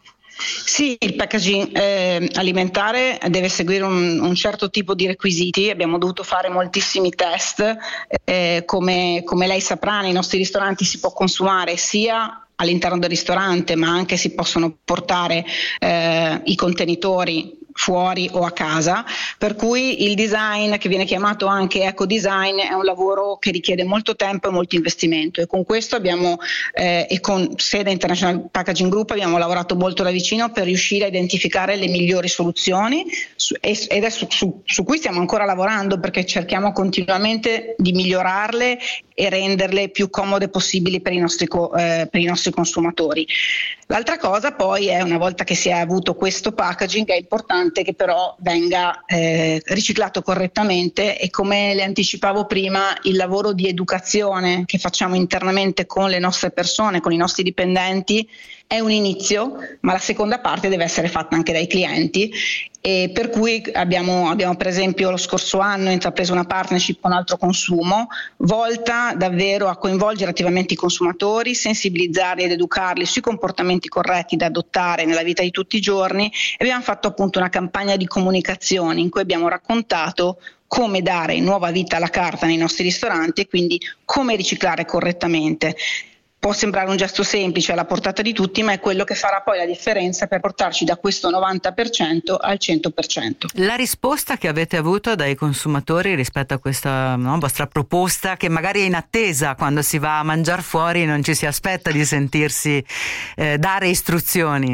Sì, il packaging eh, alimentare deve seguire un, un certo tipo di requisiti, abbiamo dovuto fare moltissimi test, eh, come, come lei saprà nei nostri ristoranti si può consumare sia all'interno del ristorante ma anche si possono portare eh, i contenitori fuori o a casa, per cui il design che viene chiamato anche eco design è un lavoro che richiede molto tempo e molto investimento e con questo abbiamo eh, e con SEDA International Packaging Group abbiamo lavorato molto da vicino per riuscire a identificare le migliori soluzioni su, ed è su, su, su cui stiamo ancora lavorando perché cerchiamo continuamente di migliorarle e renderle più comode possibili per i nostri, eh, per i nostri consumatori. L'altra cosa poi è una volta che si è avuto questo packaging è importante importante che però venga eh, riciclato correttamente, e come le anticipavo prima, il lavoro di educazione che facciamo internamente con le nostre persone, con i nostri dipendenti, è un inizio, ma la seconda parte deve essere fatta anche dai clienti, e per cui abbiamo, abbiamo per esempio lo scorso anno intrapreso una partnership con Altro Consumo volta davvero a coinvolgere attivamente i consumatori, sensibilizzarli ed educarli sui comportamenti corretti da adottare nella vita di tutti i giorni, e abbiamo fatto appunto una campagna di comunicazione in cui abbiamo raccontato come dare nuova vita alla carta nei nostri ristoranti e quindi come riciclare correttamente. Può sembrare un gesto semplice alla portata di tutti, ma è quello che farà poi la differenza per portarci da questo novanta per cento al cento per cento. La risposta che avete avuto dai consumatori rispetto a questa no, vostra proposta, che magari è in attesa quando si va a mangiare fuori, non ci si aspetta di sentirsi eh, dare istruzioni?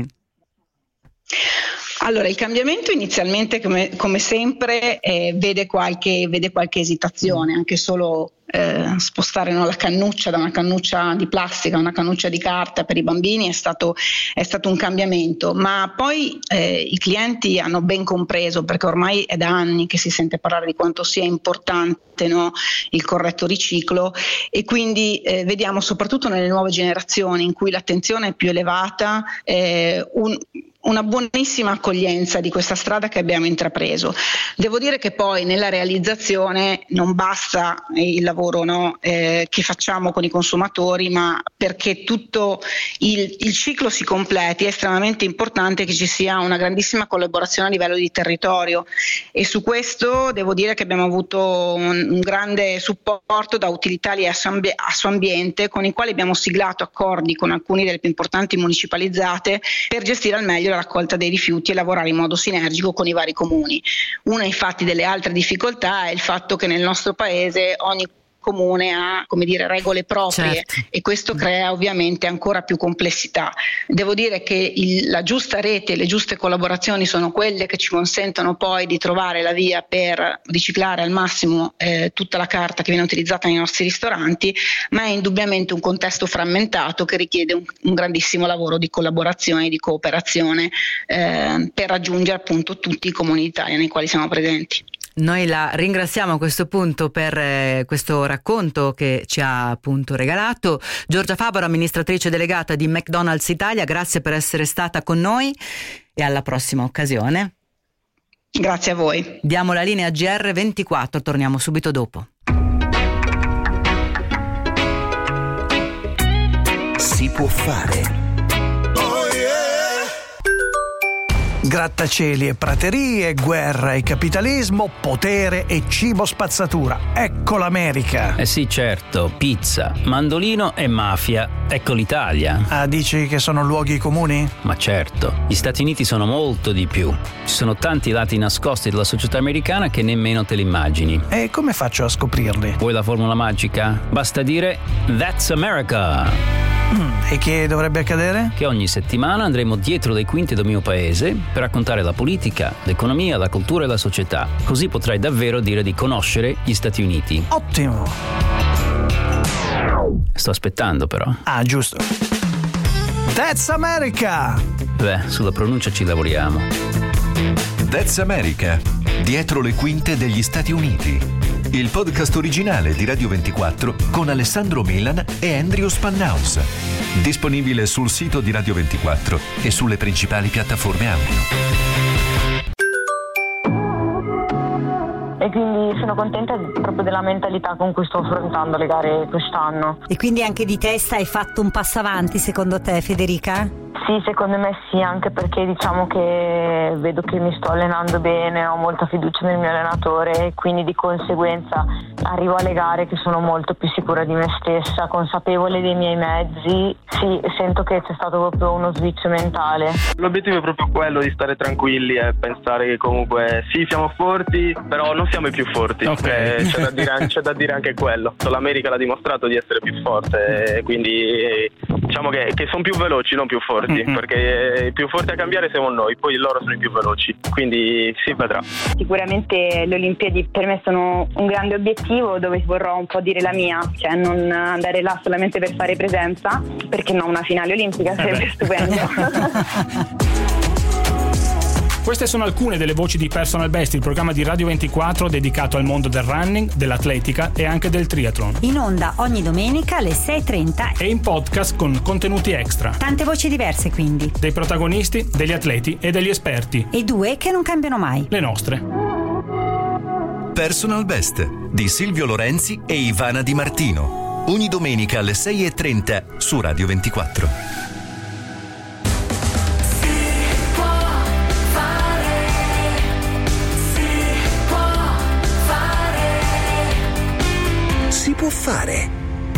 Allora, il cambiamento inizialmente, come, come sempre, eh, vede, qualche, vede qualche esitazione, anche solo eh, spostare no, la cannuccia da una cannuccia di plastica a una cannuccia di carta per i bambini è stato, è stato un cambiamento, ma poi eh, i clienti hanno ben compreso, perché ormai è da anni che si sente parlare di quanto sia importante no, il corretto riciclo, e quindi eh, vediamo soprattutto nelle nuove generazioni in cui l'attenzione è più elevata, eh, un una buonissima accoglienza di questa strada che abbiamo intrapreso. Devo dire che poi nella realizzazione non basta il lavoro no, eh, che facciamo con i consumatori, ma perché tutto il, il ciclo si completi è estremamente importante che ci sia una grandissima collaborazione a livello di territorio, e su questo devo dire che abbiamo avuto un, un grande supporto da Utilitalia e Assoambiente, con i quali abbiamo siglato accordi con alcune delle più importanti municipalizzate per gestire al meglio la raccolta dei rifiuti e lavorare in modo sinergico con i vari comuni. Una infatti delle altre difficoltà è il fatto che nel nostro paese ogni comune ha, come dire, regole proprie, certo. E questo crea ovviamente ancora più complessità. Devo dire che il, la giusta rete e le giuste collaborazioni sono quelle che ci consentono poi di trovare la via per riciclare al massimo eh, tutta la carta che viene utilizzata nei nostri ristoranti, ma è indubbiamente un contesto frammentato che richiede un, un grandissimo lavoro di collaborazione e di cooperazione eh, per raggiungere appunto tutti i comuni d'Italia nei quali siamo presenti. Noi la ringraziamo a questo punto per eh, questo racconto che ci ha appunto regalato. Giorgia Fabaro, amministratrice delegata di McDonald's Italia, grazie per essere stata con noi e alla prossima occasione. Grazie a voi. Diamo la linea a G R ventiquattro, torniamo subito dopo. Si può fare. Grattacieli e praterie, guerra e capitalismo, potere e cibo spazzatura. Ecco l'America. Eh sì, certo, pizza, mandolino e mafia. Ecco l'Italia. Ah, dici che sono luoghi comuni? Ma certo, gli Stati Uniti sono molto di più. Ci sono tanti lati nascosti della società americana che nemmeno te li immagini. E come faccio a scoprirli? Vuoi la formula magica? Basta dire That's America. Mm, e che dovrebbe accadere? Che ogni settimana andremo dietro le quinte del mio paese per raccontare la politica, l'economia, la cultura e la società. Così potrai davvero dire di conoscere gli Stati Uniti. Ottimo! Sto aspettando però. Ah, giusto. That's America! Beh, sulla pronuncia ci lavoriamo. That's America. Dietro le quinte degli Stati Uniti. Il podcast originale di Radio ventiquattro con Alessandro Milan e Andrew Spannaus. Disponibile sul sito di Radio ventiquattro e sulle principali piattaforme audio. E quindi sono contenta proprio della mentalità con cui sto affrontando le gare quest'anno. E quindi anche di testa hai fatto un passo avanti secondo te, Federica? Sì, secondo me sì, anche perché diciamo che vedo che mi sto allenando bene, ho molta fiducia nel mio allenatore e quindi di conseguenza arrivo alle gare che sono molto più sicura di me stessa, consapevole dei miei mezzi. Sì, sento che c'è stato proprio uno switch mentale. L'obiettivo è proprio quello di stare tranquilli e pensare che comunque sì, siamo forti, però non siamo i più forti. Okay. Eh, c'è, da dire, c'è da dire anche quello. L'America l'ha dimostrato di essere più forte, quindi diciamo che, che sono più veloci, non più forti. Mm-hmm. Perché i più forti a cambiare siamo noi, poi loro sono i più veloci, quindi si vedrà. Sicuramente le Olimpiadi per me sono un grande obiettivo dove vorrò un po' dire la mia, cioè non andare là solamente per fare presenza, perché no, una finale olimpica sarebbe stupendo. Queste sono alcune delle voci di Personal Best, il programma di Radio ventiquattro dedicato al mondo del running, dell'atletica e anche del triathlon. In onda ogni domenica alle sei e trenta e in podcast con contenuti extra. Tante voci diverse quindi. Dei protagonisti, degli atleti e degli esperti. E due che non cambiano mai. Le nostre. Personal Best di Silvio Lorenzi e Ivana Di Martino. Ogni domenica alle sei e trenta su Radio ventiquattro. Si può fare.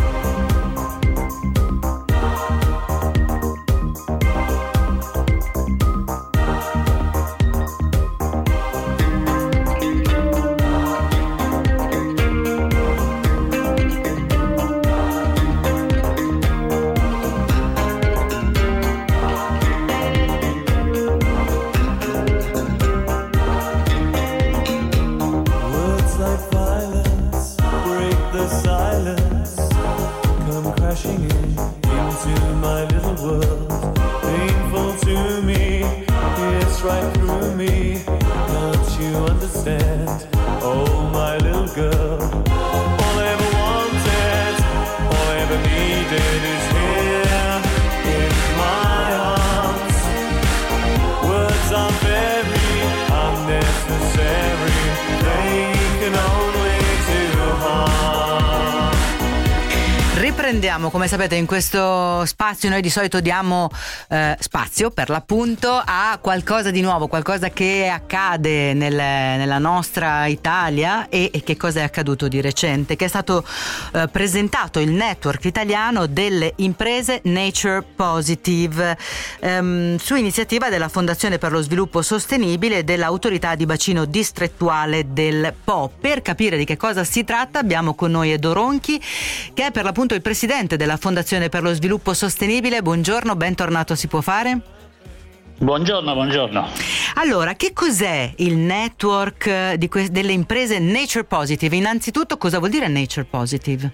Riprendiamo, come sapete, in questo spazio noi di solito diamo eh, spazio per l'appunto a qualcosa di nuovo, qualcosa che accade nel, nella nostra Italia. E, e che cosa è accaduto di recente? Che è stato eh, presentato il network italiano delle imprese Nature Positive ehm, su iniziativa della Fondazione per lo Sviluppo Sostenibile e dell'Autorità di Bacino Distrettuale del Po. Per capire di che cosa si tratta abbiamo con noi Edo Ronchi, che è per l'appunto il presidente della Fondazione per lo Sviluppo Sostenibile. Buongiorno, bentornato a Si Può Fare. Buongiorno, buongiorno. Allora, che cos'è il network di que- delle imprese Nature Positive? Innanzitutto, cosa vuol dire Nature Positive?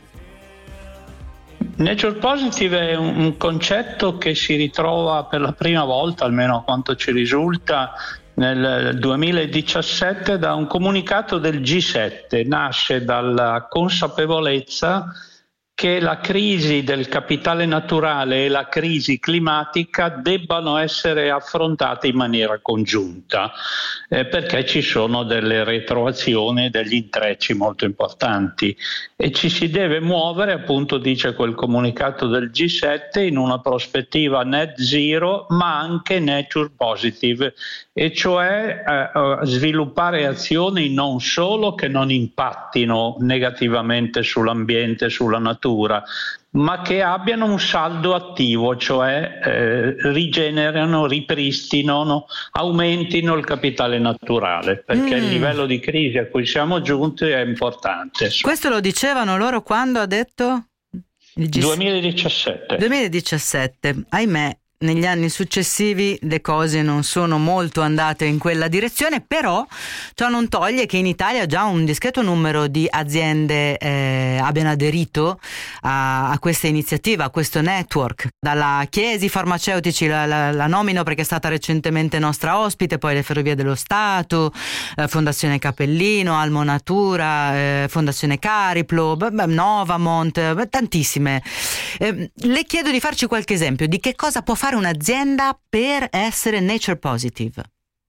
Nature Positive è un, un concetto che si ritrova per la prima volta, almeno a quanto ci risulta, nel duemiladiciassette da un comunicato del G sette. Nasce dalla consapevolezza che la crisi del capitale naturale e la crisi climatica debbano essere affrontate in maniera congiunta, eh, perché ci sono delle retroazioni, degli intrecci molto importanti e ci si deve muovere, appunto dice quel comunicato del G sette, in una prospettiva net zero ma anche nature positive, e cioè eh, sviluppare azioni non solo che non impattino negativamente sull'ambiente, sulla natura, ma che abbiano un saldo attivo, cioè eh, rigenerano, ripristinano, aumentino il capitale naturale, perché mm. il livello di crisi a cui siamo giunti è importante. Questo lo dicevano loro quando ha detto? Il G- duemiladiciassette. duemiladiciassette, ahimè. Negli anni successivi le cose non sono molto andate in quella direzione, però ciò non toglie che in Italia già un discreto numero di aziende eh, abbiano aderito a, a questa iniziativa, a questo network. Dalla Chiesi Farmaceutici, la, la, la nomino perché è stata recentemente nostra ospite, poi le Ferrovie dello Stato, eh, Fondazione Capellino, Almo Natura, eh, Fondazione Cariplo, beh, Novamont, beh, tantissime. Eh, le chiedo di farci qualche esempio di che cosa può fare un'azienda per essere nature positive.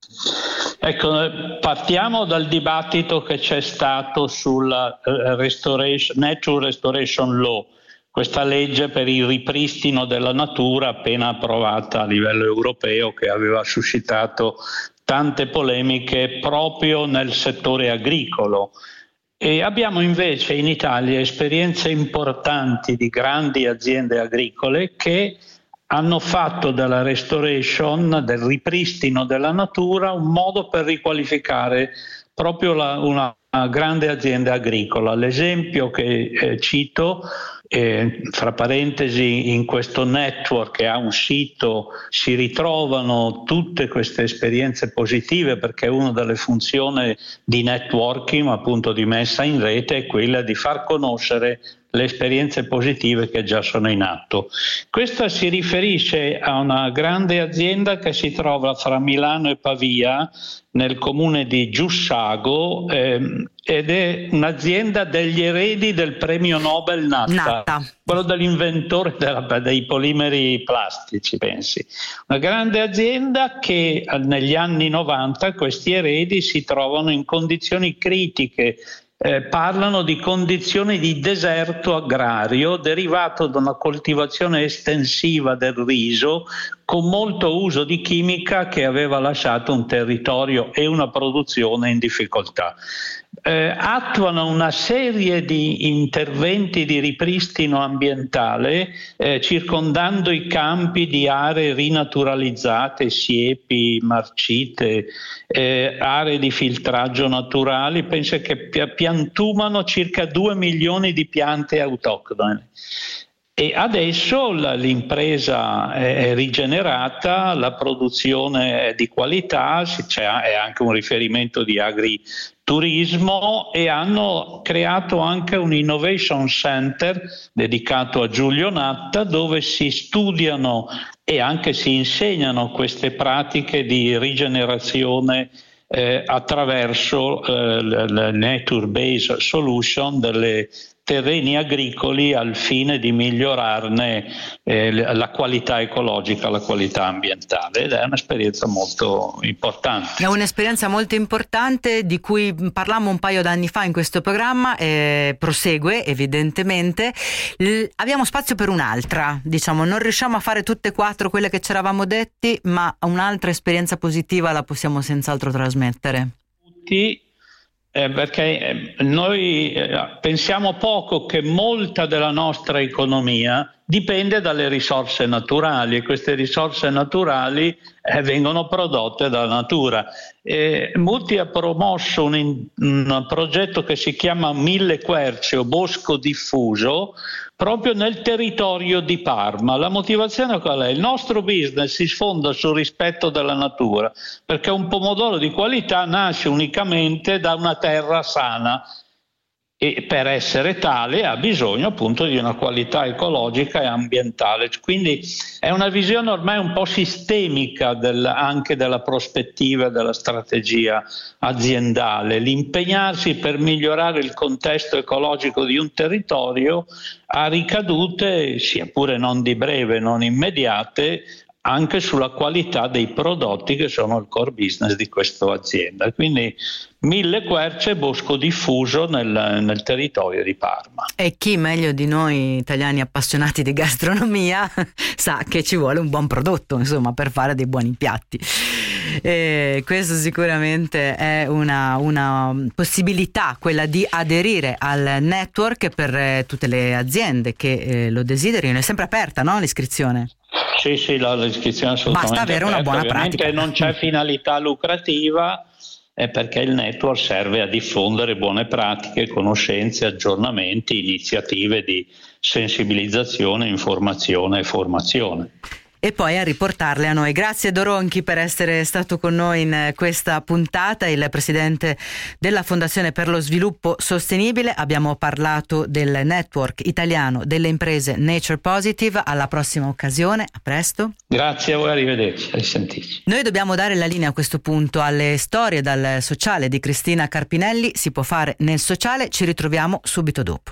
Ecco, partiamo dal dibattito che c'è stato sulla restoration, Nature Restoration Law, questa legge per il ripristino della natura appena approvata a livello europeo, che aveva suscitato tante polemiche proprio nel settore agricolo. E abbiamo invece in Italia esperienze importanti di grandi aziende agricole che hanno fatto della restoration, del ripristino della natura, un modo per riqualificare proprio la, una grande azienda agricola. L'esempio che eh, cito, eh, fra parentesi, in questo network che ha un sito si ritrovano tutte queste esperienze positive, perché una delle funzioni di networking, appunto di messa in rete, è quella di far conoscere le esperienze positive che già sono in atto. Questa si riferisce a una grande azienda che si trova fra Milano e Pavia, nel comune di Giussago, ehm, ed è un'azienda degli eredi del premio Nobel Natta, Natta. quello dell'inventore della, dei polimeri plastici, pensi. Una grande azienda che negli anni novanta questi eredi si trovano in condizioni critiche. Eh, parlano di condizioni di deserto agrario derivato da una coltivazione estensiva del riso con molto uso di chimica che aveva lasciato un territorio e una produzione in difficoltà. Eh, attuano una serie di interventi di ripristino ambientale eh, circondando i campi di aree rinaturalizzate, siepi, marcite, eh, aree di filtraggio naturali. Penso che piantumano circa due milioni di piante autoctone. E adesso l'impresa è rigenerata, la produzione è di qualità, c'è anche un riferimento di agriturismo e hanno creato anche un Innovation Center dedicato a Giulio Natta, dove si studiano e anche si insegnano queste pratiche di rigenerazione eh, attraverso eh, le nature-based solution delle terreni agricoli al fine di migliorarne eh, la qualità ecologica, la qualità ambientale, ed è un'esperienza molto importante. È un'esperienza molto importante di cui parlammo un paio d'anni fa in questo programma, eh, prosegue evidentemente. L- abbiamo spazio per un'altra, diciamo, non riusciamo a fare tutte e quattro quelle che ci eravamo detti, ma un'altra esperienza positiva la possiamo senz'altro trasmettere. Tutti. Eh, perché noi eh, pensiamo poco che molta della nostra economia dipende dalle risorse naturali e queste risorse naturali eh, vengono prodotte dalla natura. Eh, Muti ha promosso un, in, un progetto che si chiama Mille Querce o Bosco Diffuso proprio nel territorio di Parma. La motivazione qual è? Il nostro business si sfonda sul rispetto della natura, perché un pomodoro di qualità nasce unicamente da una terra sana e per essere tale ha bisogno appunto di una qualità ecologica e ambientale. Quindi è una visione ormai un po' sistemica del, anche della prospettiva e della strategia aziendale. L'impegnarsi per migliorare il contesto ecologico di un territorio ha ricadute, sia pure non di breve, non immediate, anche sulla qualità dei prodotti che sono il core business di questa azienda. Quindi Mille Querce, bosco diffuso nel, nel territorio di Parma. E chi meglio di noi italiani appassionati di gastronomia sa che ci vuole un buon prodotto, insomma, per fare dei buoni piatti. E questo sicuramente è una, una possibilità, quella di aderire al network per eh, tutte le aziende che eh, lo desiderino. È sempre aperta, no, l'iscrizione? Sì, sì, l'iscrizione è assolutamente basta avere una buona pratica. Ovviamente non c'è finalità lucrativa, è perché il network serve a diffondere buone pratiche, conoscenze, aggiornamenti, iniziative di sensibilizzazione, informazione e formazione. E poi a riportarle a noi. Grazie Doronchi per essere stato con noi in questa puntata, il presidente della Fondazione per lo Sviluppo Sostenibile. Abbiamo parlato del network italiano delle imprese Nature Positive. Alla prossima occasione, a presto. Grazie a voi, arrivederci, a risentirci. Noi dobbiamo dare la linea a questo punto alle storie dal sociale di Cristina Carpinelli. Si può fare nel sociale, ci ritroviamo subito dopo.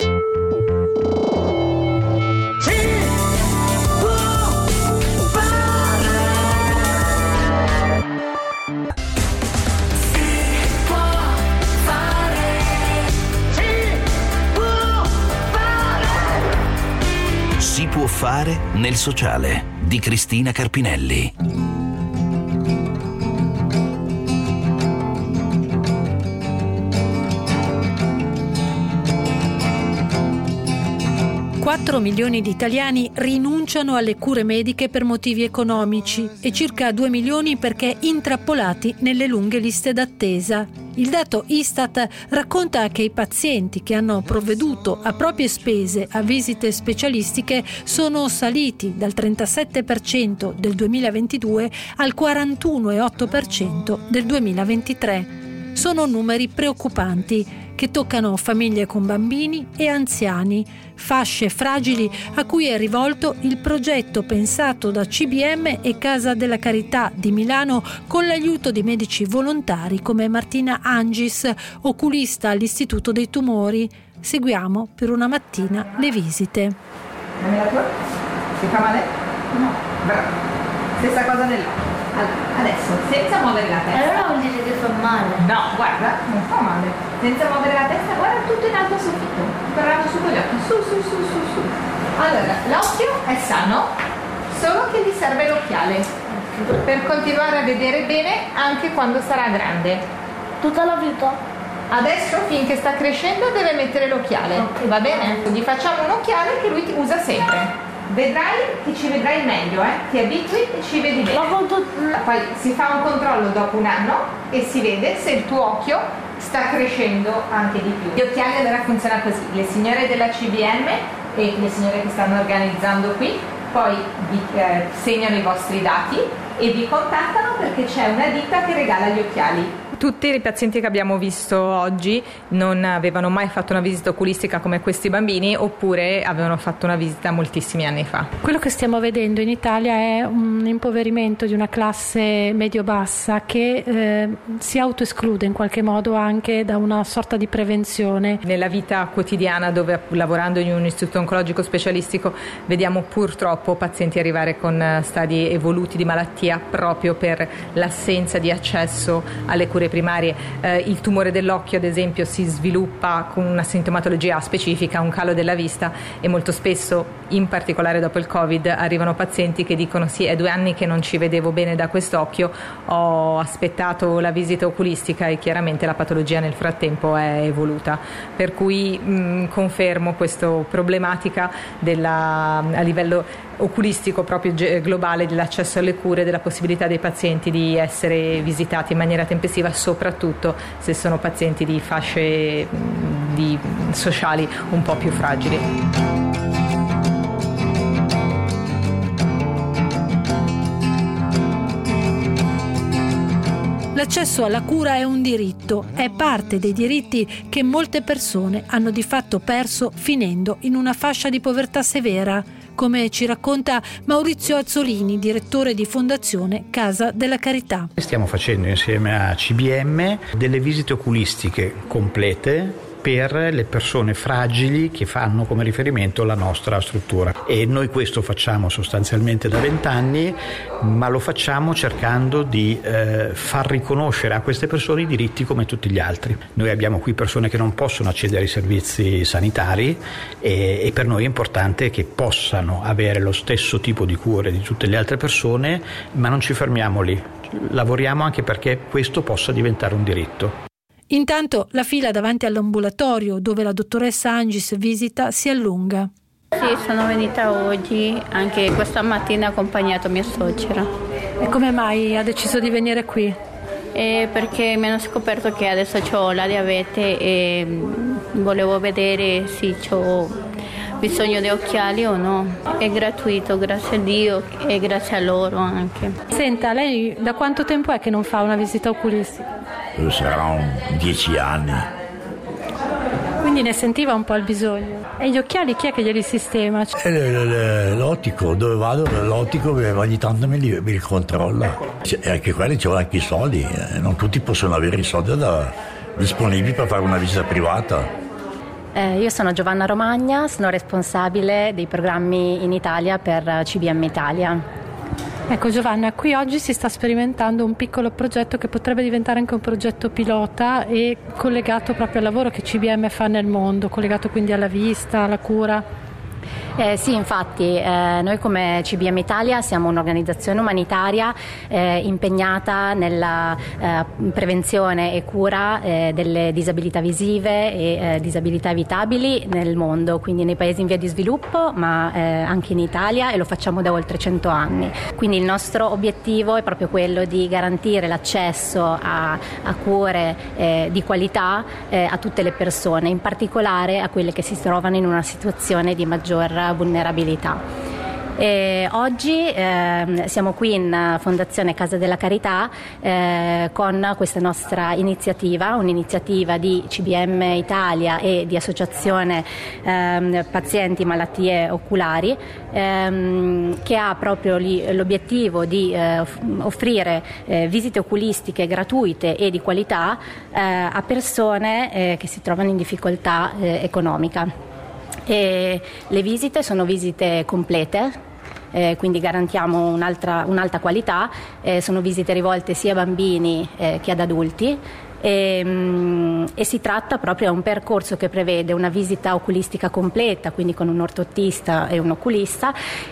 Si può fare nel sociale di Cristina Carpinelli. quattro milioni di italiani rinunciano alle cure mediche per motivi economici e circa due milioni perché intrappolati nelle lunghe liste d'attesa. Il dato Istat racconta che i pazienti che hanno provveduto a proprie spese a visite specialistiche sono saliti dal trentasette per cento del duemilaventidue al quarantuno virgola otto per cento del duemilaventitré. sono numeri preoccupanti che toccano famiglie con bambini e anziani, fasce fragili a cui è rivolto il progetto pensato da C B M e Casa della Carità di Milano con l'aiuto di medici volontari come Martina Angis, oculista all'Istituto dei Tumori. Seguiamo per una mattina le visite. Dammi la tua? Ti fa male? No. Bravo. Stessa cosa nell'occhio. Allora, adesso, senza muovere la testa. Allora vuol dire che fa male. No, guarda, non fa male. Senza muovere la testa, guarda tutto in alto a soffitto. Guardando su con gli occhi. Su, su, su, su, su. Allora, l'occhio è sano, solo che gli serve l'occhiale. Per continuare a vedere bene anche quando sarà grande. Tutta la vita? Adesso, finché sta crescendo, deve mettere l'occhiale. Okay. Va bene? Gli facciamo un occhiale che lui usa sempre. Vedrai che ci vedrai meglio, eh? Ti abitui e ci vedi bene. Poi si fa un controllo dopo un anno e si vede se il tuo occhio sta crescendo anche di più. Gli occhiali allora funziona così: le signore della C B M e le signore che stanno organizzando qui poi vi eh, segnano i vostri dati e vi contattano perché c'è una ditta che regala gli occhiali. Tutti i pazienti che abbiamo visto oggi non avevano mai fatto una visita oculistica come questi bambini, oppure avevano fatto una visita moltissimi anni fa. Quello che stiamo vedendo in Italia è un impoverimento di una classe medio-bassa che eh, si autoesclude in qualche modo anche da una sorta di prevenzione. Nella vita quotidiana, dove lavorando in un istituto oncologico specialistico vediamo purtroppo pazienti arrivare con stadi evoluti di malattia proprio per l'assenza di accesso alle cure primarie. Eh, il tumore dell'occhio, ad esempio, si sviluppa con una sintomatologia specifica, un calo della vista, e molto spesso, in particolare dopo il Covid, arrivano pazienti che dicono: sì, è due anni che non ci vedevo bene da quest'occhio, ho aspettato la visita oculistica e chiaramente la patologia nel frattempo è evoluta. Per cui mh, confermo questa problematica della, a livello oculistico proprio globale, dell'accesso alle cure, della possibilità dei pazienti di essere visitati in maniera tempestiva, soprattutto se sono pazienti di fasce di sociali un po' più fragili. L'accesso alla cura è un diritto, è parte dei diritti che molte persone hanno di fatto perso finendo in una fascia di povertà severa, come ci racconta Maurizio Azzolini, direttore di Fondazione Casa della Carità. Stiamo facendo insieme a C B M delle visite oculistiche complete per le persone fragili che fanno come riferimento la nostra struttura, e noi questo facciamo sostanzialmente da vent'anni, ma lo facciamo cercando di eh, far riconoscere a queste persone i diritti come tutti gli altri. Noi abbiamo qui persone che non possono accedere ai servizi sanitari e, e per noi è importante che possano avere lo stesso tipo di cure di tutte le altre persone, ma non ci fermiamo lì, lavoriamo anche perché questo possa diventare un diritto. Intanto la fila davanti all'ambulatorio dove la dottoressa Angis visita si allunga. Sì, sono venuta oggi, anche questa mattina ho accompagnato mia suocera. E come mai ha deciso di venire qui? Eh, perché mi hanno scoperto che adesso ho la diabete e volevo vedere se ho bisogno di occhiali o no. È gratuito, grazie a Dio e grazie a loro anche. Senta, lei da quanto tempo è che non fa una visita oculistica? Saranno dieci anni. Quindi ne sentiva un po' il bisogno. E gli occhiali chi è che glieli sistema? L'ottico, dove vado l'ottico ogni tanto mi, li, mi li controlla. E anche quelli ci vogliono anche i soldi, non tutti possono avere i soldi da, disponibili per fare una visita privata. Eh, io sono Giovanna Romagna, sono responsabile dei programmi in Italia per C B M Italia. Ecco Giovanna, qui oggi si sta sperimentando un piccolo progetto che potrebbe diventare anche un progetto pilota e collegato proprio al lavoro che C B M fa nel mondo, collegato quindi alla vista, alla cura. Eh, sì, infatti eh, noi come C B M Italia siamo un'organizzazione umanitaria eh, impegnata nella eh, prevenzione e cura eh, delle disabilità visive e eh, disabilità evitabili nel mondo, quindi nei paesi in via di sviluppo, ma eh, anche in Italia, e lo facciamo da oltre cento anni. Quindi il nostro obiettivo è proprio quello di garantire l'accesso a, a cure eh, di qualità eh, a tutte le persone, in particolare a quelle che si trovano in una situazione di maggior vulnerabilità. E oggi eh, siamo qui in Fondazione Casa della Carità eh, con questa nostra iniziativa, un'iniziativa di C B M Italia e di Associazione eh, Pazienti Malattie Oculari ehm, che ha proprio lì, l'obiettivo di eh, offrire eh, visite oculistiche gratuite e di qualità eh, a persone eh, che si trovano in difficoltà eh, economica. E le visite sono visite complete, eh, quindi garantiamo un'altra, un'alta qualità, eh, sono visite rivolte sia a bambini eh, che ad adulti. E, e si tratta proprio di un percorso che prevede una visita oculistica completa, quindi con un ortottista e un oculista,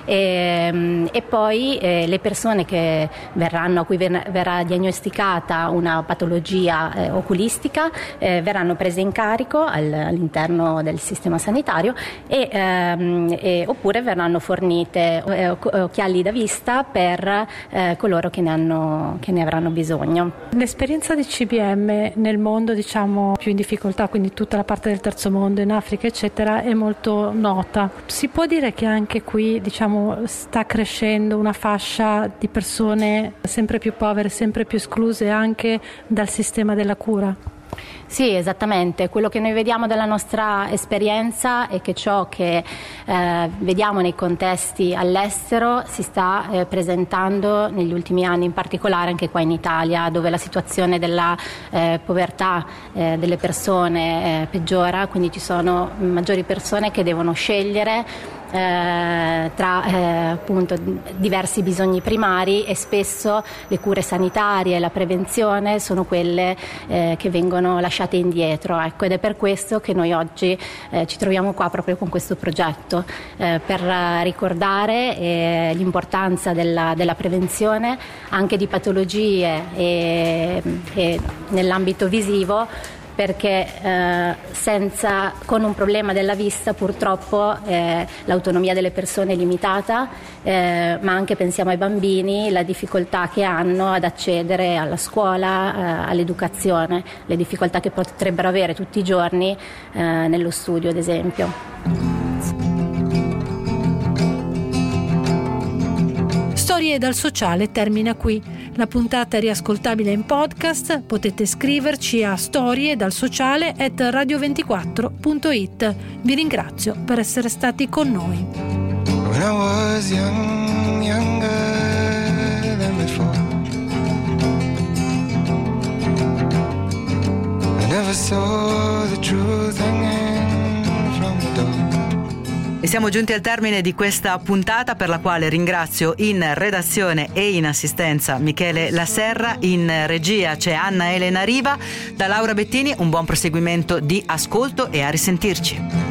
e, e poi eh, le persone che verranno, a cui verrà diagnosticata una patologia eh, oculistica eh, verranno prese in carico al, all'interno del sistema sanitario e, ehm, e, oppure verranno fornite eh, occhiali da vista per eh, coloro che ne, hanno, che ne avranno bisogno. L'esperienza di C B M nel mondo, diciamo, più in difficoltà, quindi tutta la parte del terzo mondo, in Africa eccetera, è molto nota. Si può dire che anche qui, diciamo, sta crescendo una fascia di persone sempre più povere, sempre più escluse anche dal sistema della cura? Sì, esattamente. Quello che noi vediamo dalla nostra esperienza è che ciò che eh, vediamo nei contesti all'estero si sta eh, presentando negli ultimi anni, in particolare anche qua in Italia, dove la situazione della eh, povertà eh, delle persone eh, peggiora, quindi ci sono maggiori persone che devono scegliere Eh, tra eh, appunto diversi bisogni primari, e spesso le cure sanitarie e la prevenzione sono quelle eh, che vengono lasciate indietro, ecco, ed è per questo che noi oggi eh, ci troviamo qua proprio con questo progetto eh, per ricordare eh, l'importanza della, della prevenzione anche di patologie e, e nell'ambito visivo, perché eh, senza, con un problema della vista purtroppo eh, l'autonomia delle persone è limitata, eh, ma anche pensiamo ai bambini, la difficoltà che hanno ad accedere alla scuola, eh, all'educazione, le difficoltà che potrebbero avere tutti i giorni eh, nello studio, ad esempio. Storie dal sociale termina qui. La puntata è riascoltabile in podcast, potete scriverci a storie dal sociale chiocciola radio ventiquattro punto it. Vi ringrazio per essere stati con noi. When I was young, younger than before, I never saw the truth hanging from the door. E siamo giunti al termine di questa puntata, per la quale ringrazio in redazione e in assistenza Michele Laserra, in regia c'è Anna Elena Riva, da Laura Bettini un buon proseguimento di ascolto e a risentirci.